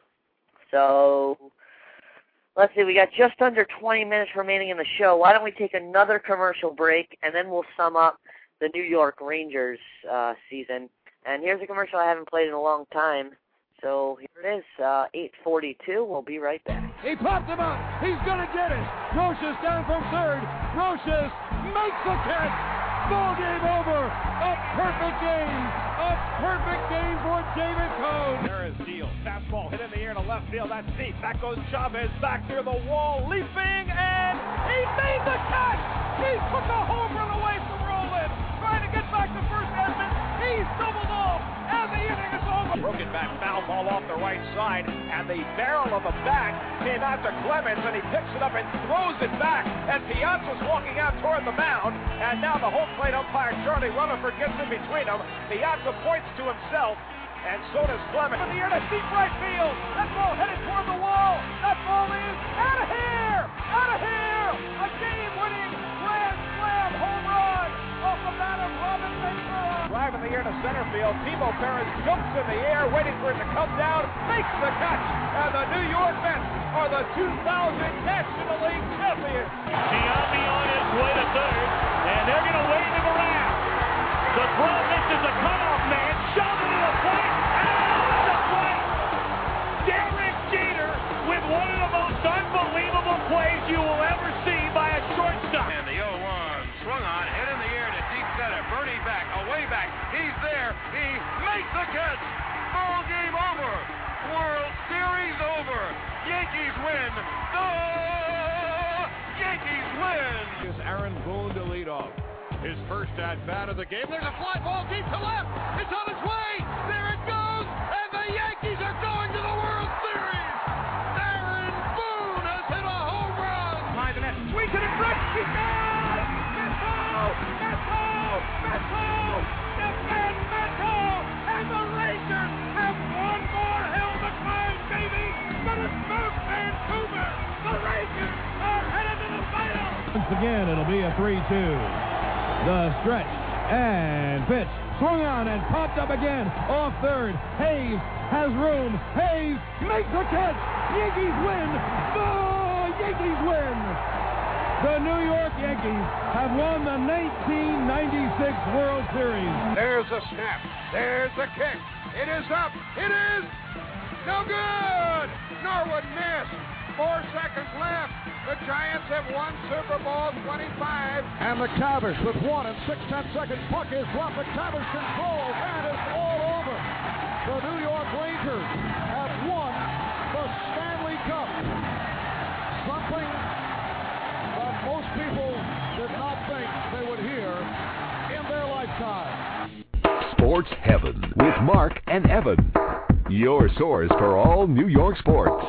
So let's see, we got just under twenty minutes remaining in the show. Why don't we take another commercial break, and then we'll sum up the New York Rangers uh, season. And here's a commercial I haven't played in a long time. So here it is, uh, eight forty-two. We'll be right back. He popped him up. He's going to get it. Roches down from third. Roches makes the catch. Ball game over. A perfect game. A perfect game for David Cone. There is Deal. Fastball hit in the air to left field. That's deep. Back goes Chavez back near the wall, leaping, and he made the catch. He took a home run away from Roland. Trying to get back to first Edmonds. He's doubled off, and the inning is over. Broken back, foul ball off the right side, and the barrel of the bat came out to Clemens, and he picks it up and throws it back, and Piazza's walking out toward the mound, and now the home plate umpire, Charlie Rutherford, gets in between them. Piazza points to himself, and so does Clemens. In the air to deep right field. That ball headed toward the wall. That ball is out of here! Out of here! A game-winning grand slam home run off the bat of Robin Ventura. Drive in the air to center field. Timo Perez jumps in the air, waiting for it to come down, makes the catch, and the New York Mets are the two thousand National League champions. Giambi on his way to third, and they're going to wave him around. The throw misses the cutoff man, shot into the plate, and out of the plate. Derek Jeter with one of the most unbelievable plays you will ever see by a shortstop. And the oh one swung on, hit in the air to deep center. Bernie back, away back. He's there. He makes the catch. Ball game over. World Series over. Yankees win. The Yankees win. Is Aaron Boone to lead off. His first at-bat of the game. There's a fly ball deep to left. It's on its way. There it goes. And the Yankees are going to the World Series. Aaron Boone has hit a home run. Behind the net. Swings it in front. He does. Metro. Metro. Metro. Defend Metro. And the Rangers have one more hill to climb, baby. But it's Moose Vancouver. The Rangers are headed to the final. Once again, it'll be a three two. The stretch and pitch. Swung on and popped up again. Off third. Hayes has room. Hayes makes the catch. Yankees win. The Yankees win. The New York Yankees have won the nineteen ninety-six World Series. There's a snap. There's the kick. It is up. It is no good. Norwood missed. Four seconds left. The Giants have won Super Bowl twenty-five. And the Cavs with one and six tenths seconds. Puck is dropped. The Cavs control. And it's all over. The New York Rangers have won the Stanley Cup. Something that most people did not think they would hear in their lifetime. Sports Heaven with Mark and Evan. Your source for all New York sports.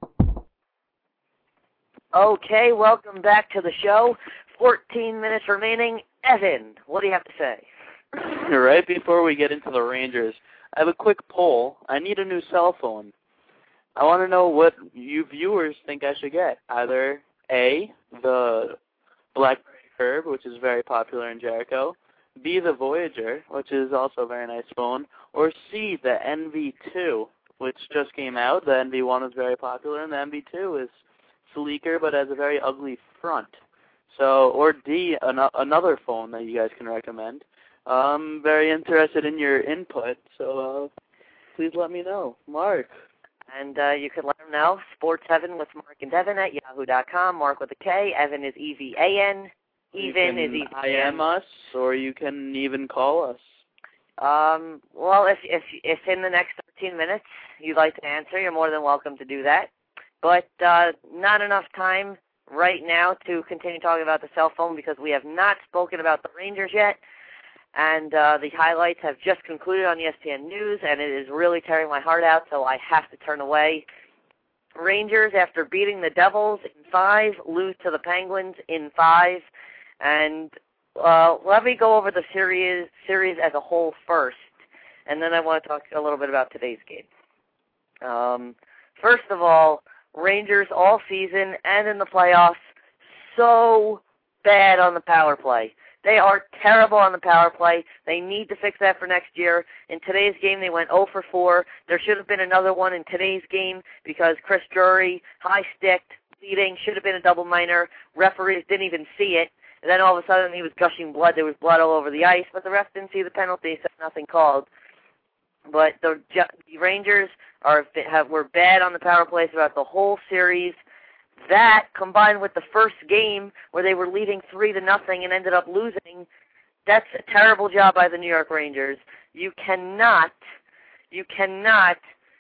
Okay, welcome back to the show. fourteen minutes remaining. Evan, what do you have to say? Right before we get into the Rangers, I have a quick poll. I need a new cell phone. I want to know what you viewers think I should get. Either A, the BlackBerry Curve, which is very popular in Jericho, B, the Voyager, which is also a very nice phone, or C, the N V two, which just came out. The N V one is very popular, and the N V two is sleeker but has a very ugly front. So, or D, an- another phone that you guys can recommend. I'm very interested in your input, so uh, please let me know. Mark. And uh, you can let them know. Sports Heaven with Mark and Evan at yahoo dot com. Mark with a K. Evan is E V A N. Even is E V A N. I M us, or you can even call us. Um, well, if, if, if in the next thirteen minutes you'd like to answer, you're more than welcome to do that. But uh, not enough time right now to continue talking about the cell phone because we have not spoken about the Rangers yet. And uh, the highlights have just concluded on E S P N News, and it is really tearing my heart out, so I have to turn away. Rangers, after beating the Devils in five, lose to the Penguins in five. And uh, let me go over the series series as a whole first, and then I want to talk a little bit about today's game. Um, first of all, Rangers all season and in the playoffs, so bad on the power play. They are terrible on the power play. They need to fix that for next year. In today's game, they went oh for four. There should have been another one in today's game because Chris Drury, high-sticked, bleeding, should have been a double minor. Referees didn't even see it. And then all of a sudden, he was gushing blood. There was blood all over the ice, but the ref didn't see the penalty, so nothing called. But the, the Rangers are have, were bad on the power play throughout the whole series. That, combined with the first game where they were leading three to nothing and ended up losing, that's a terrible job by the New York Rangers. You cannot, you cannot,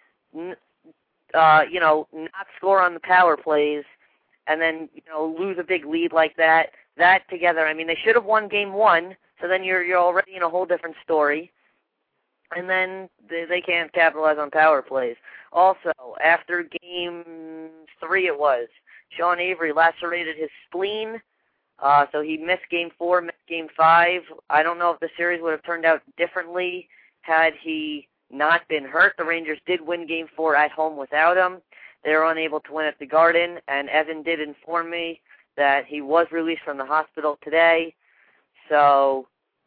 uh, you know, not score on the power plays and then, you know, lose a big lead like that. That together, I mean, they should have won game one, so then you're you're already in a whole different story. And then they, they can't capitalize on power plays. Also, after game three it was, Sean Avery lacerated his spleen, uh, so he missed game four, missed game five. I don't know if the series would have turned out differently had he not been hurt. The Rangers did win game four at home without him. They were unable to win at the Garden, and Evan did inform me that he was released from the hospital today. So,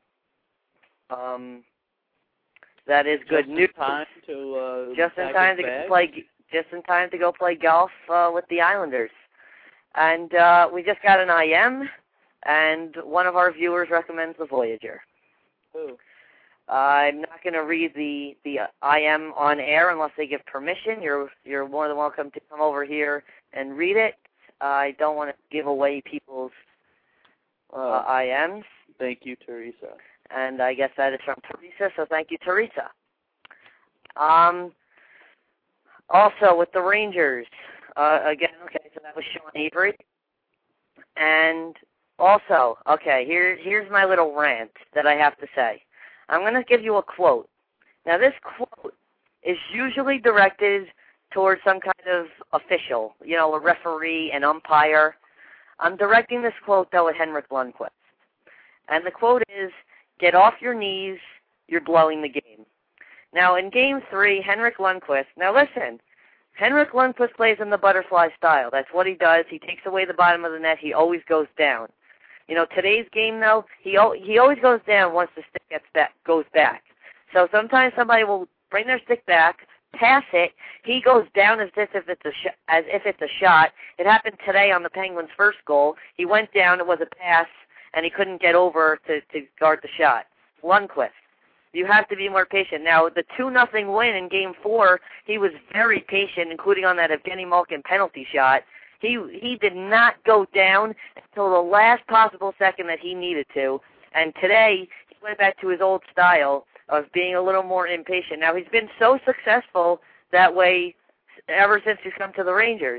um, that is good news. Just in time to uh, just in time to bag. play. Just in time to go play golf uh, with the Islanders. And uh, we just got an I M, and one of our viewers recommends the Voyager. Who? I'm not going to read the, the I M on air unless they give permission. You're you're more than welcome to come over here and read it. I don't want to give away people's uh, Oh. I Ms. Thank you, Teresa. And I guess that is from Teresa, so thank you, Teresa. Um, also, with the Rangers, uh, again, okay, so that was Sean Avery. And also, okay, here, here's my little rant that I have to say. I'm going to give you a quote. Now, this quote is usually directed towards some kind of official, you know, a referee, an umpire. I'm directing this quote, though, at Henrik Lundqvist. And the quote is, "Get off your knees, you're blowing the game." Now, in Game three, Henrik Lundqvist, now listen, Henrik Lundqvist plays in the butterfly style. That's what he does. He takes away the bottom of the net. He always goes down. You know, today's game, though, he he always goes down once the stick gets back, goes back. So sometimes somebody will bring their stick back, pass it. He goes down as if it's a sh- as if it's a shot. It happened today on the Penguins' first goal. He went down. It was a pass, and he couldn't get over to, to guard the shot. Lundqvist, you have to be more patient. Now, the two nothing win in Game four, he was very patient, including on that Evgeny Malkin penalty shot. He he did not go down until the last possible second that he needed to. And today, he went back to his old style of being a little more impatient. Now, he's been so successful that way ever since he's come to the Rangers.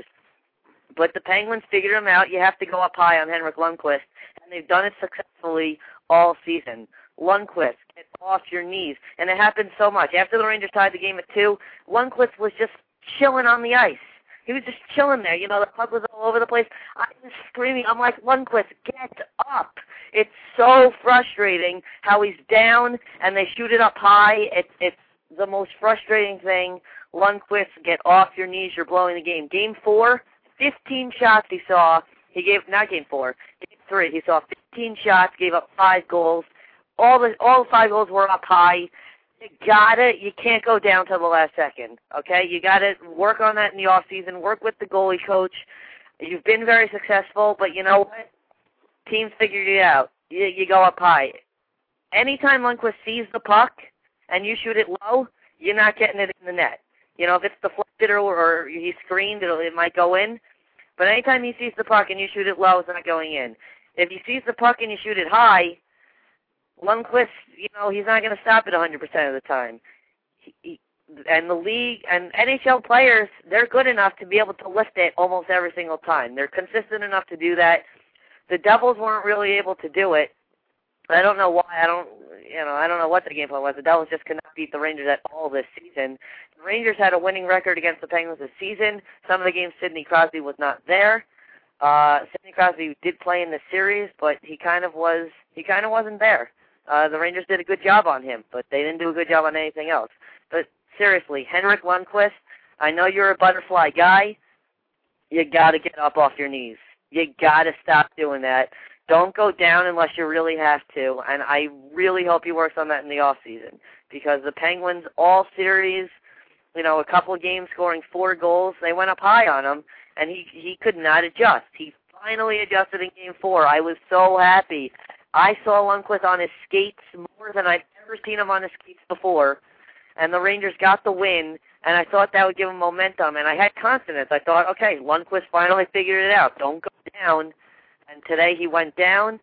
But the Penguins figured him out. You have to go up high on Henrik Lundqvist, and they've done it successfully all season. Lundqvist, get off your knees. And it happened so much. After the Rangers tied the game at two, Lundqvist was just chilling on the ice. He was just chilling there. You know, the puck was all over the place. I was screaming. I'm like, Lundqvist, get up. It's so frustrating how he's down and they shoot it up high. It's it's the most frustrating thing. Lundqvist, get off your knees. You're blowing the game. Game four, fifteen shots he saw. He gave, not game four, game three. He saw fifteen shots, gave up five goals. All the all the five goals were up high. You got it. You can't go down till the last second, okay? You got to work on that in the off season. Work with the goalie coach. You've been very successful, but you know what? Teams figured it out. You, you go up high. Anytime Lundqvist sees the puck and you shoot it low, you're not getting it in the net. You know, if it's deflected or, or he's screened, it'll, it might go in. But anytime he sees the puck and you shoot it low, it's not going in. If he sees the puck and you shoot it high, Lundqvist, you know, he's not going to stop it one hundred percent of the time. He, he, and the league and N H L players, they're good enough to be able to lift it almost every single time. They're consistent enough to do that. The Devils weren't really able to do it. I don't know why. I don't, you know, I don't know what the game plan was. The Devils just could not beat the Rangers at all this season. The Rangers had a winning record against the Penguins this season. Some of the games Sidney Crosby was not there. Uh, Sidney Crosby did play in the series, but he kind of was, he kind of wasn't there. Uh, the Rangers did a good job on him, but they didn't do a good job on anything else. But seriously, Henrik Lundqvist, I know you're a butterfly guy. You got to get up off your knees. You got to stop doing that. Don't go down unless you really have to, and I really hope he works on that in the off season because the Penguins all series, you know, a couple of games scoring four goals, they went up high on him, and he he could not adjust. He finally adjusted in game four. I was so happy. I saw Lundqvist on his skates more than I've ever seen him on his skates before, and the Rangers got the win, and I thought that would give him momentum, and I had confidence. I thought, okay, Lundqvist finally figured it out. Don't go down. And today he went down.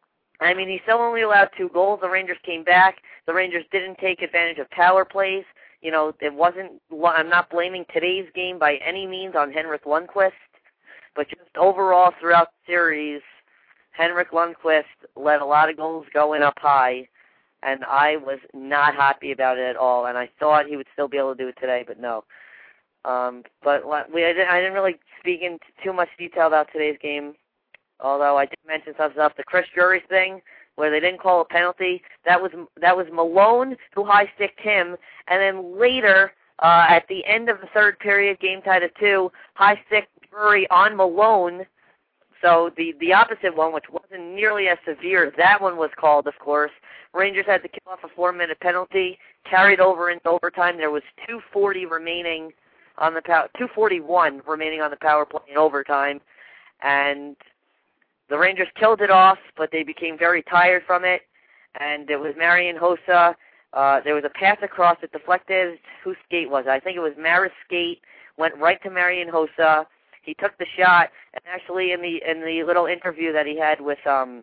I mean, he still only allowed two goals. The Rangers came back. The Rangers didn't take advantage of power plays. You know, it wasn't, I'm not blaming today's game by any means on Henrik Lundqvist, but just overall throughout the series, Henrik Lundqvist let a lot of goals go in up high, and I was not happy about it at all, and I thought he would still be able to do it today, but no. Um, but we, I, didn't, I didn't really speak in too much detail about today's game, although I did mention some stuff. The Chris Drury thing, where they didn't call a penalty, that was that was Malone who high-sticked him, and then later, uh, at the end of the third period, game tied at two, high-sticked Drury on Malone. So the, the opposite one, which wasn't nearly as severe, that one was called, of course. Rangers had to kill off a four-minute penalty, carried over into overtime. There was two forty remaining on the power, two forty-one remaining on the power play in overtime, and the Rangers killed it off, but they became very tired from it, and it was Marian Hossa. Uh, there was a pass across that deflected. Whose skate was it? I think it was Mara's skate, went right to Marian Hossa. He took the shot, and actually in the in the little interview that he had with um,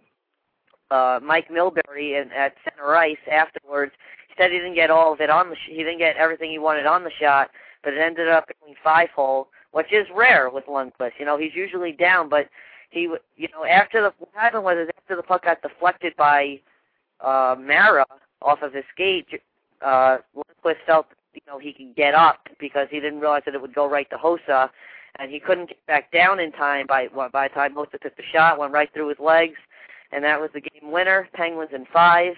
uh, Mike Milbury in, at center ice afterwards, he said he didn't get all of it on the sh- he didn't get everything he wanted on the shot, but it ended up going five hole, which is rare with Lundqvist. You know, he's usually down, but he, you know, after the what happened was after the puck got deflected by uh, Mara off of his skate, uh, Lundqvist felt you know he could get up because he didn't realize that it would go right to Hossa. And he couldn't get back down in time by by the time Hossa took the shot, went right through his legs, and that was the game winner. Penguins in five.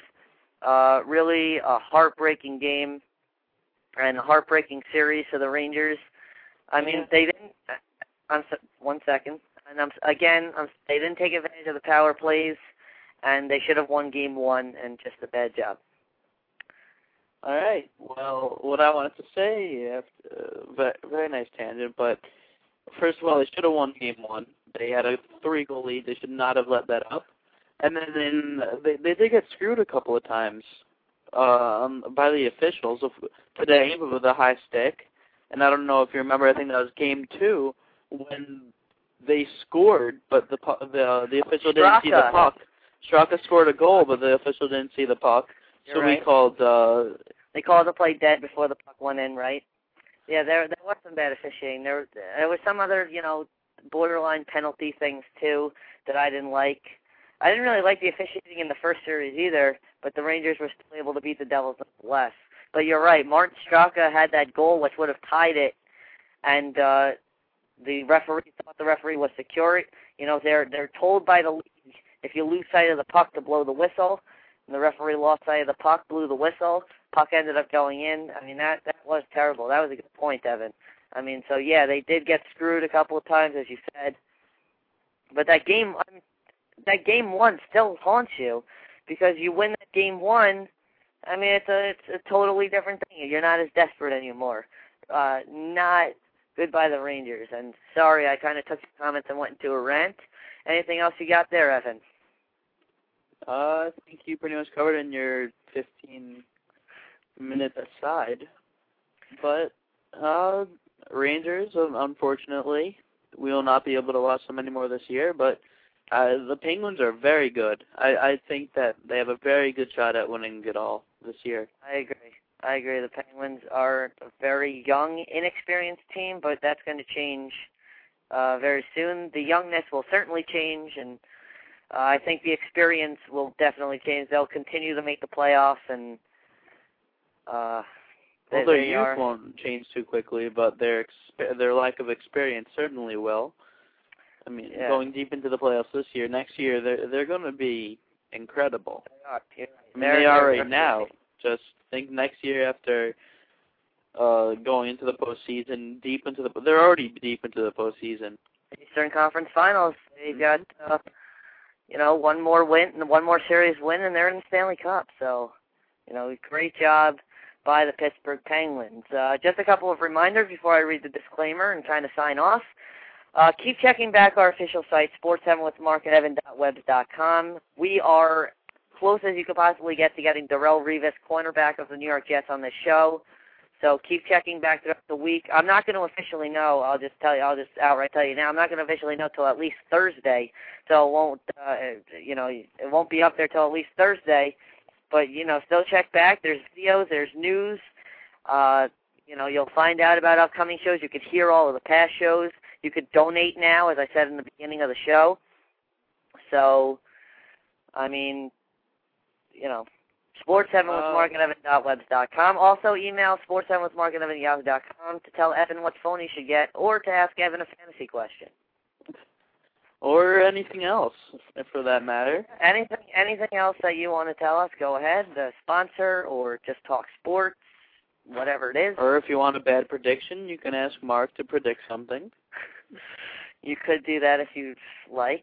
Uh, really a heartbreaking game and a heartbreaking series for the Rangers. I mean, they didn't. I'm one second, and I'm again. I'm, they didn't take advantage of the power plays, and they should have won game one. And just a bad job. All right. Well, what I wanted to say, after, uh, very, very nice tangent, but. First of all, they should have won game one. They had a three-goal lead. They should not have let that up. And then, then they, they did get screwed a couple of times um, by the officials today with a high stick. And I don't know if you remember, I think that was game two when they scored, but the the the official didn't Straka. see the puck. Straka scored a goal, but the official didn't see the puck. You're so right. we called. Uh, they called the play dead before the puck went in, right? Yeah, there there was some bad officiating. There there was some other, you know, borderline penalty things too that I didn't like. I didn't really like the officiating in the first series either, but the Rangers were still able to beat the Devils nonetheless. But you're right, Martin Straka had that goal which would have tied it, and uh, the referee thought the referee was secure. You know, they're they're told by the league if you lose sight of the puck to blow the whistle, and the referee lost sight of the puck, blew the whistle. Puck ended up going in. I mean, that, that was terrible. That was a good point, Evan. I mean, so, yeah, they did get screwed a couple of times, as you said. But that game, I mean, that game one still haunts you because you win that game one. I mean, it's a, it's a totally different thing. You're not as desperate anymore. Uh, not good by the Rangers. And sorry, I kind of took your comments and went into a rant. Anything else you got there, Evan? uh, I think you pretty much covered in your fifteen minute aside, but uh, Rangers, unfortunately, we will not be able to watch them anymore this year, but uh, the Penguins are very good. I, I think that they have a very good shot at winning it all this year. I agree. I agree. The Penguins are a very young, inexperienced team, but that's going to change uh, very soon. The youngness will certainly change, and uh, I think the experience will definitely change. They'll continue to make the playoffs, and Uh, well, they, their they youth are, won't change too quickly, but their exp- their lack of experience certainly will. I mean, yeah. going deep into the playoffs this year, next year, they're they're going to be incredible. They are. Yeah. I mean, they are right now. Just think next year after uh, going into the postseason, deep into the they're already deep into the postseason. Eastern Conference Finals. They've got uh, you know one more win, one more series win, and they're in the Stanley Cup. So, you know, great job by the Pittsburgh Penguins. Uh, just a couple of reminders before I read the disclaimer and kind of sign off. Uh, keep checking back our official site, sports seven with mark and evan dot webs dot com. We are close as you could possibly get to getting Darrelle Revis, cornerback of the New York Jets, on this show. So keep checking back throughout the week. I'm not going to officially know. I'll just tell you. I'll just outright tell you now. I'm not going to officially know till at least Thursday. So it won't, uh, you know, it won't be up there till at least Thursday. But, you know, still check back. There's videos. There's news. Uh, you know, you'll find out about upcoming shows. You could hear all of the past shows. You could donate now, as I said in the beginning of the show. So, I mean, you know, sports seven with mark and evan dot webs dot com. Also, email sports seven with mark and evan at yahoo dot com to tell Evan what phone he should get or to ask Evan a fantasy question. Or anything else, for that matter. Anything anything else that you want to tell us, go ahead. The sponsor or just talk sports, whatever it is. Or if you want a bad prediction, you can ask Mark to predict something. You could do that if you'd like.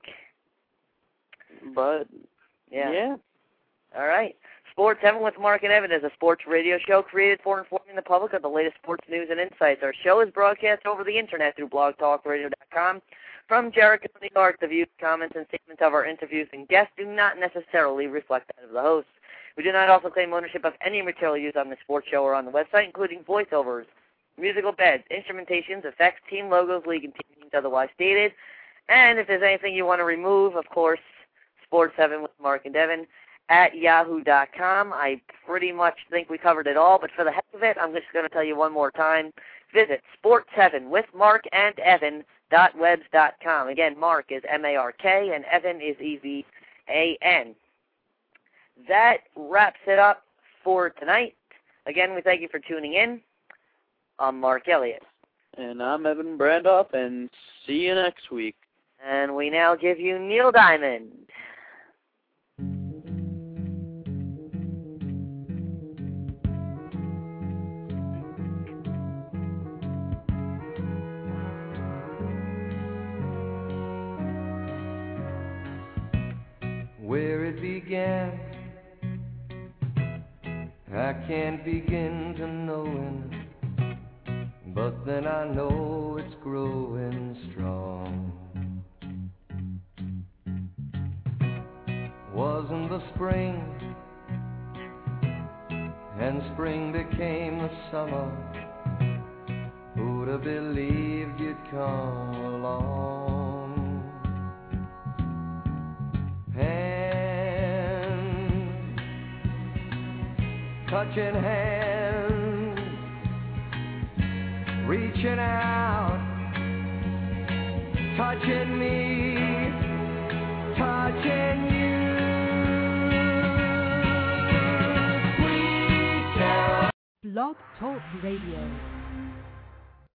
But, yeah. yeah. All right. Sports seven with Mark and Evan is a sports radio show created for informing the public of the latest sports news and insights. Our show is broadcast over the Internet through blog talk radio dot com. From Jericho, New York, the views, comments, and statements of our interviews and guests do not necessarily reflect that of the hosts. We do not also claim ownership of any material used on the sports show or on the website, including voiceovers, musical beds, instrumentations, effects, team logos, league and team names otherwise stated. And if there's anything you want to remove, of course, sports seven with Mark and Evan at yahoo dot com. I pretty much think we covered it all, but for the heck of it, I'm just going to tell you one more time. Visit sports seven with Mark and Evan dot webs dot com. Again, Mark is M A R K and Evan is E V A N. That wraps it up for tonight. Again, we thank you for tuning in. I'm Mark Elliott. And I'm Evan Brandoff, and see you next week. And we now give you Neil Diamond. Where it began, I can't begin to knowing, but then I know it's growing strong. Wasn't the spring, and spring became the summer, who'd have believed you'd come along? touching hands, reaching out, touching me, touching you. Blog Talk Radio.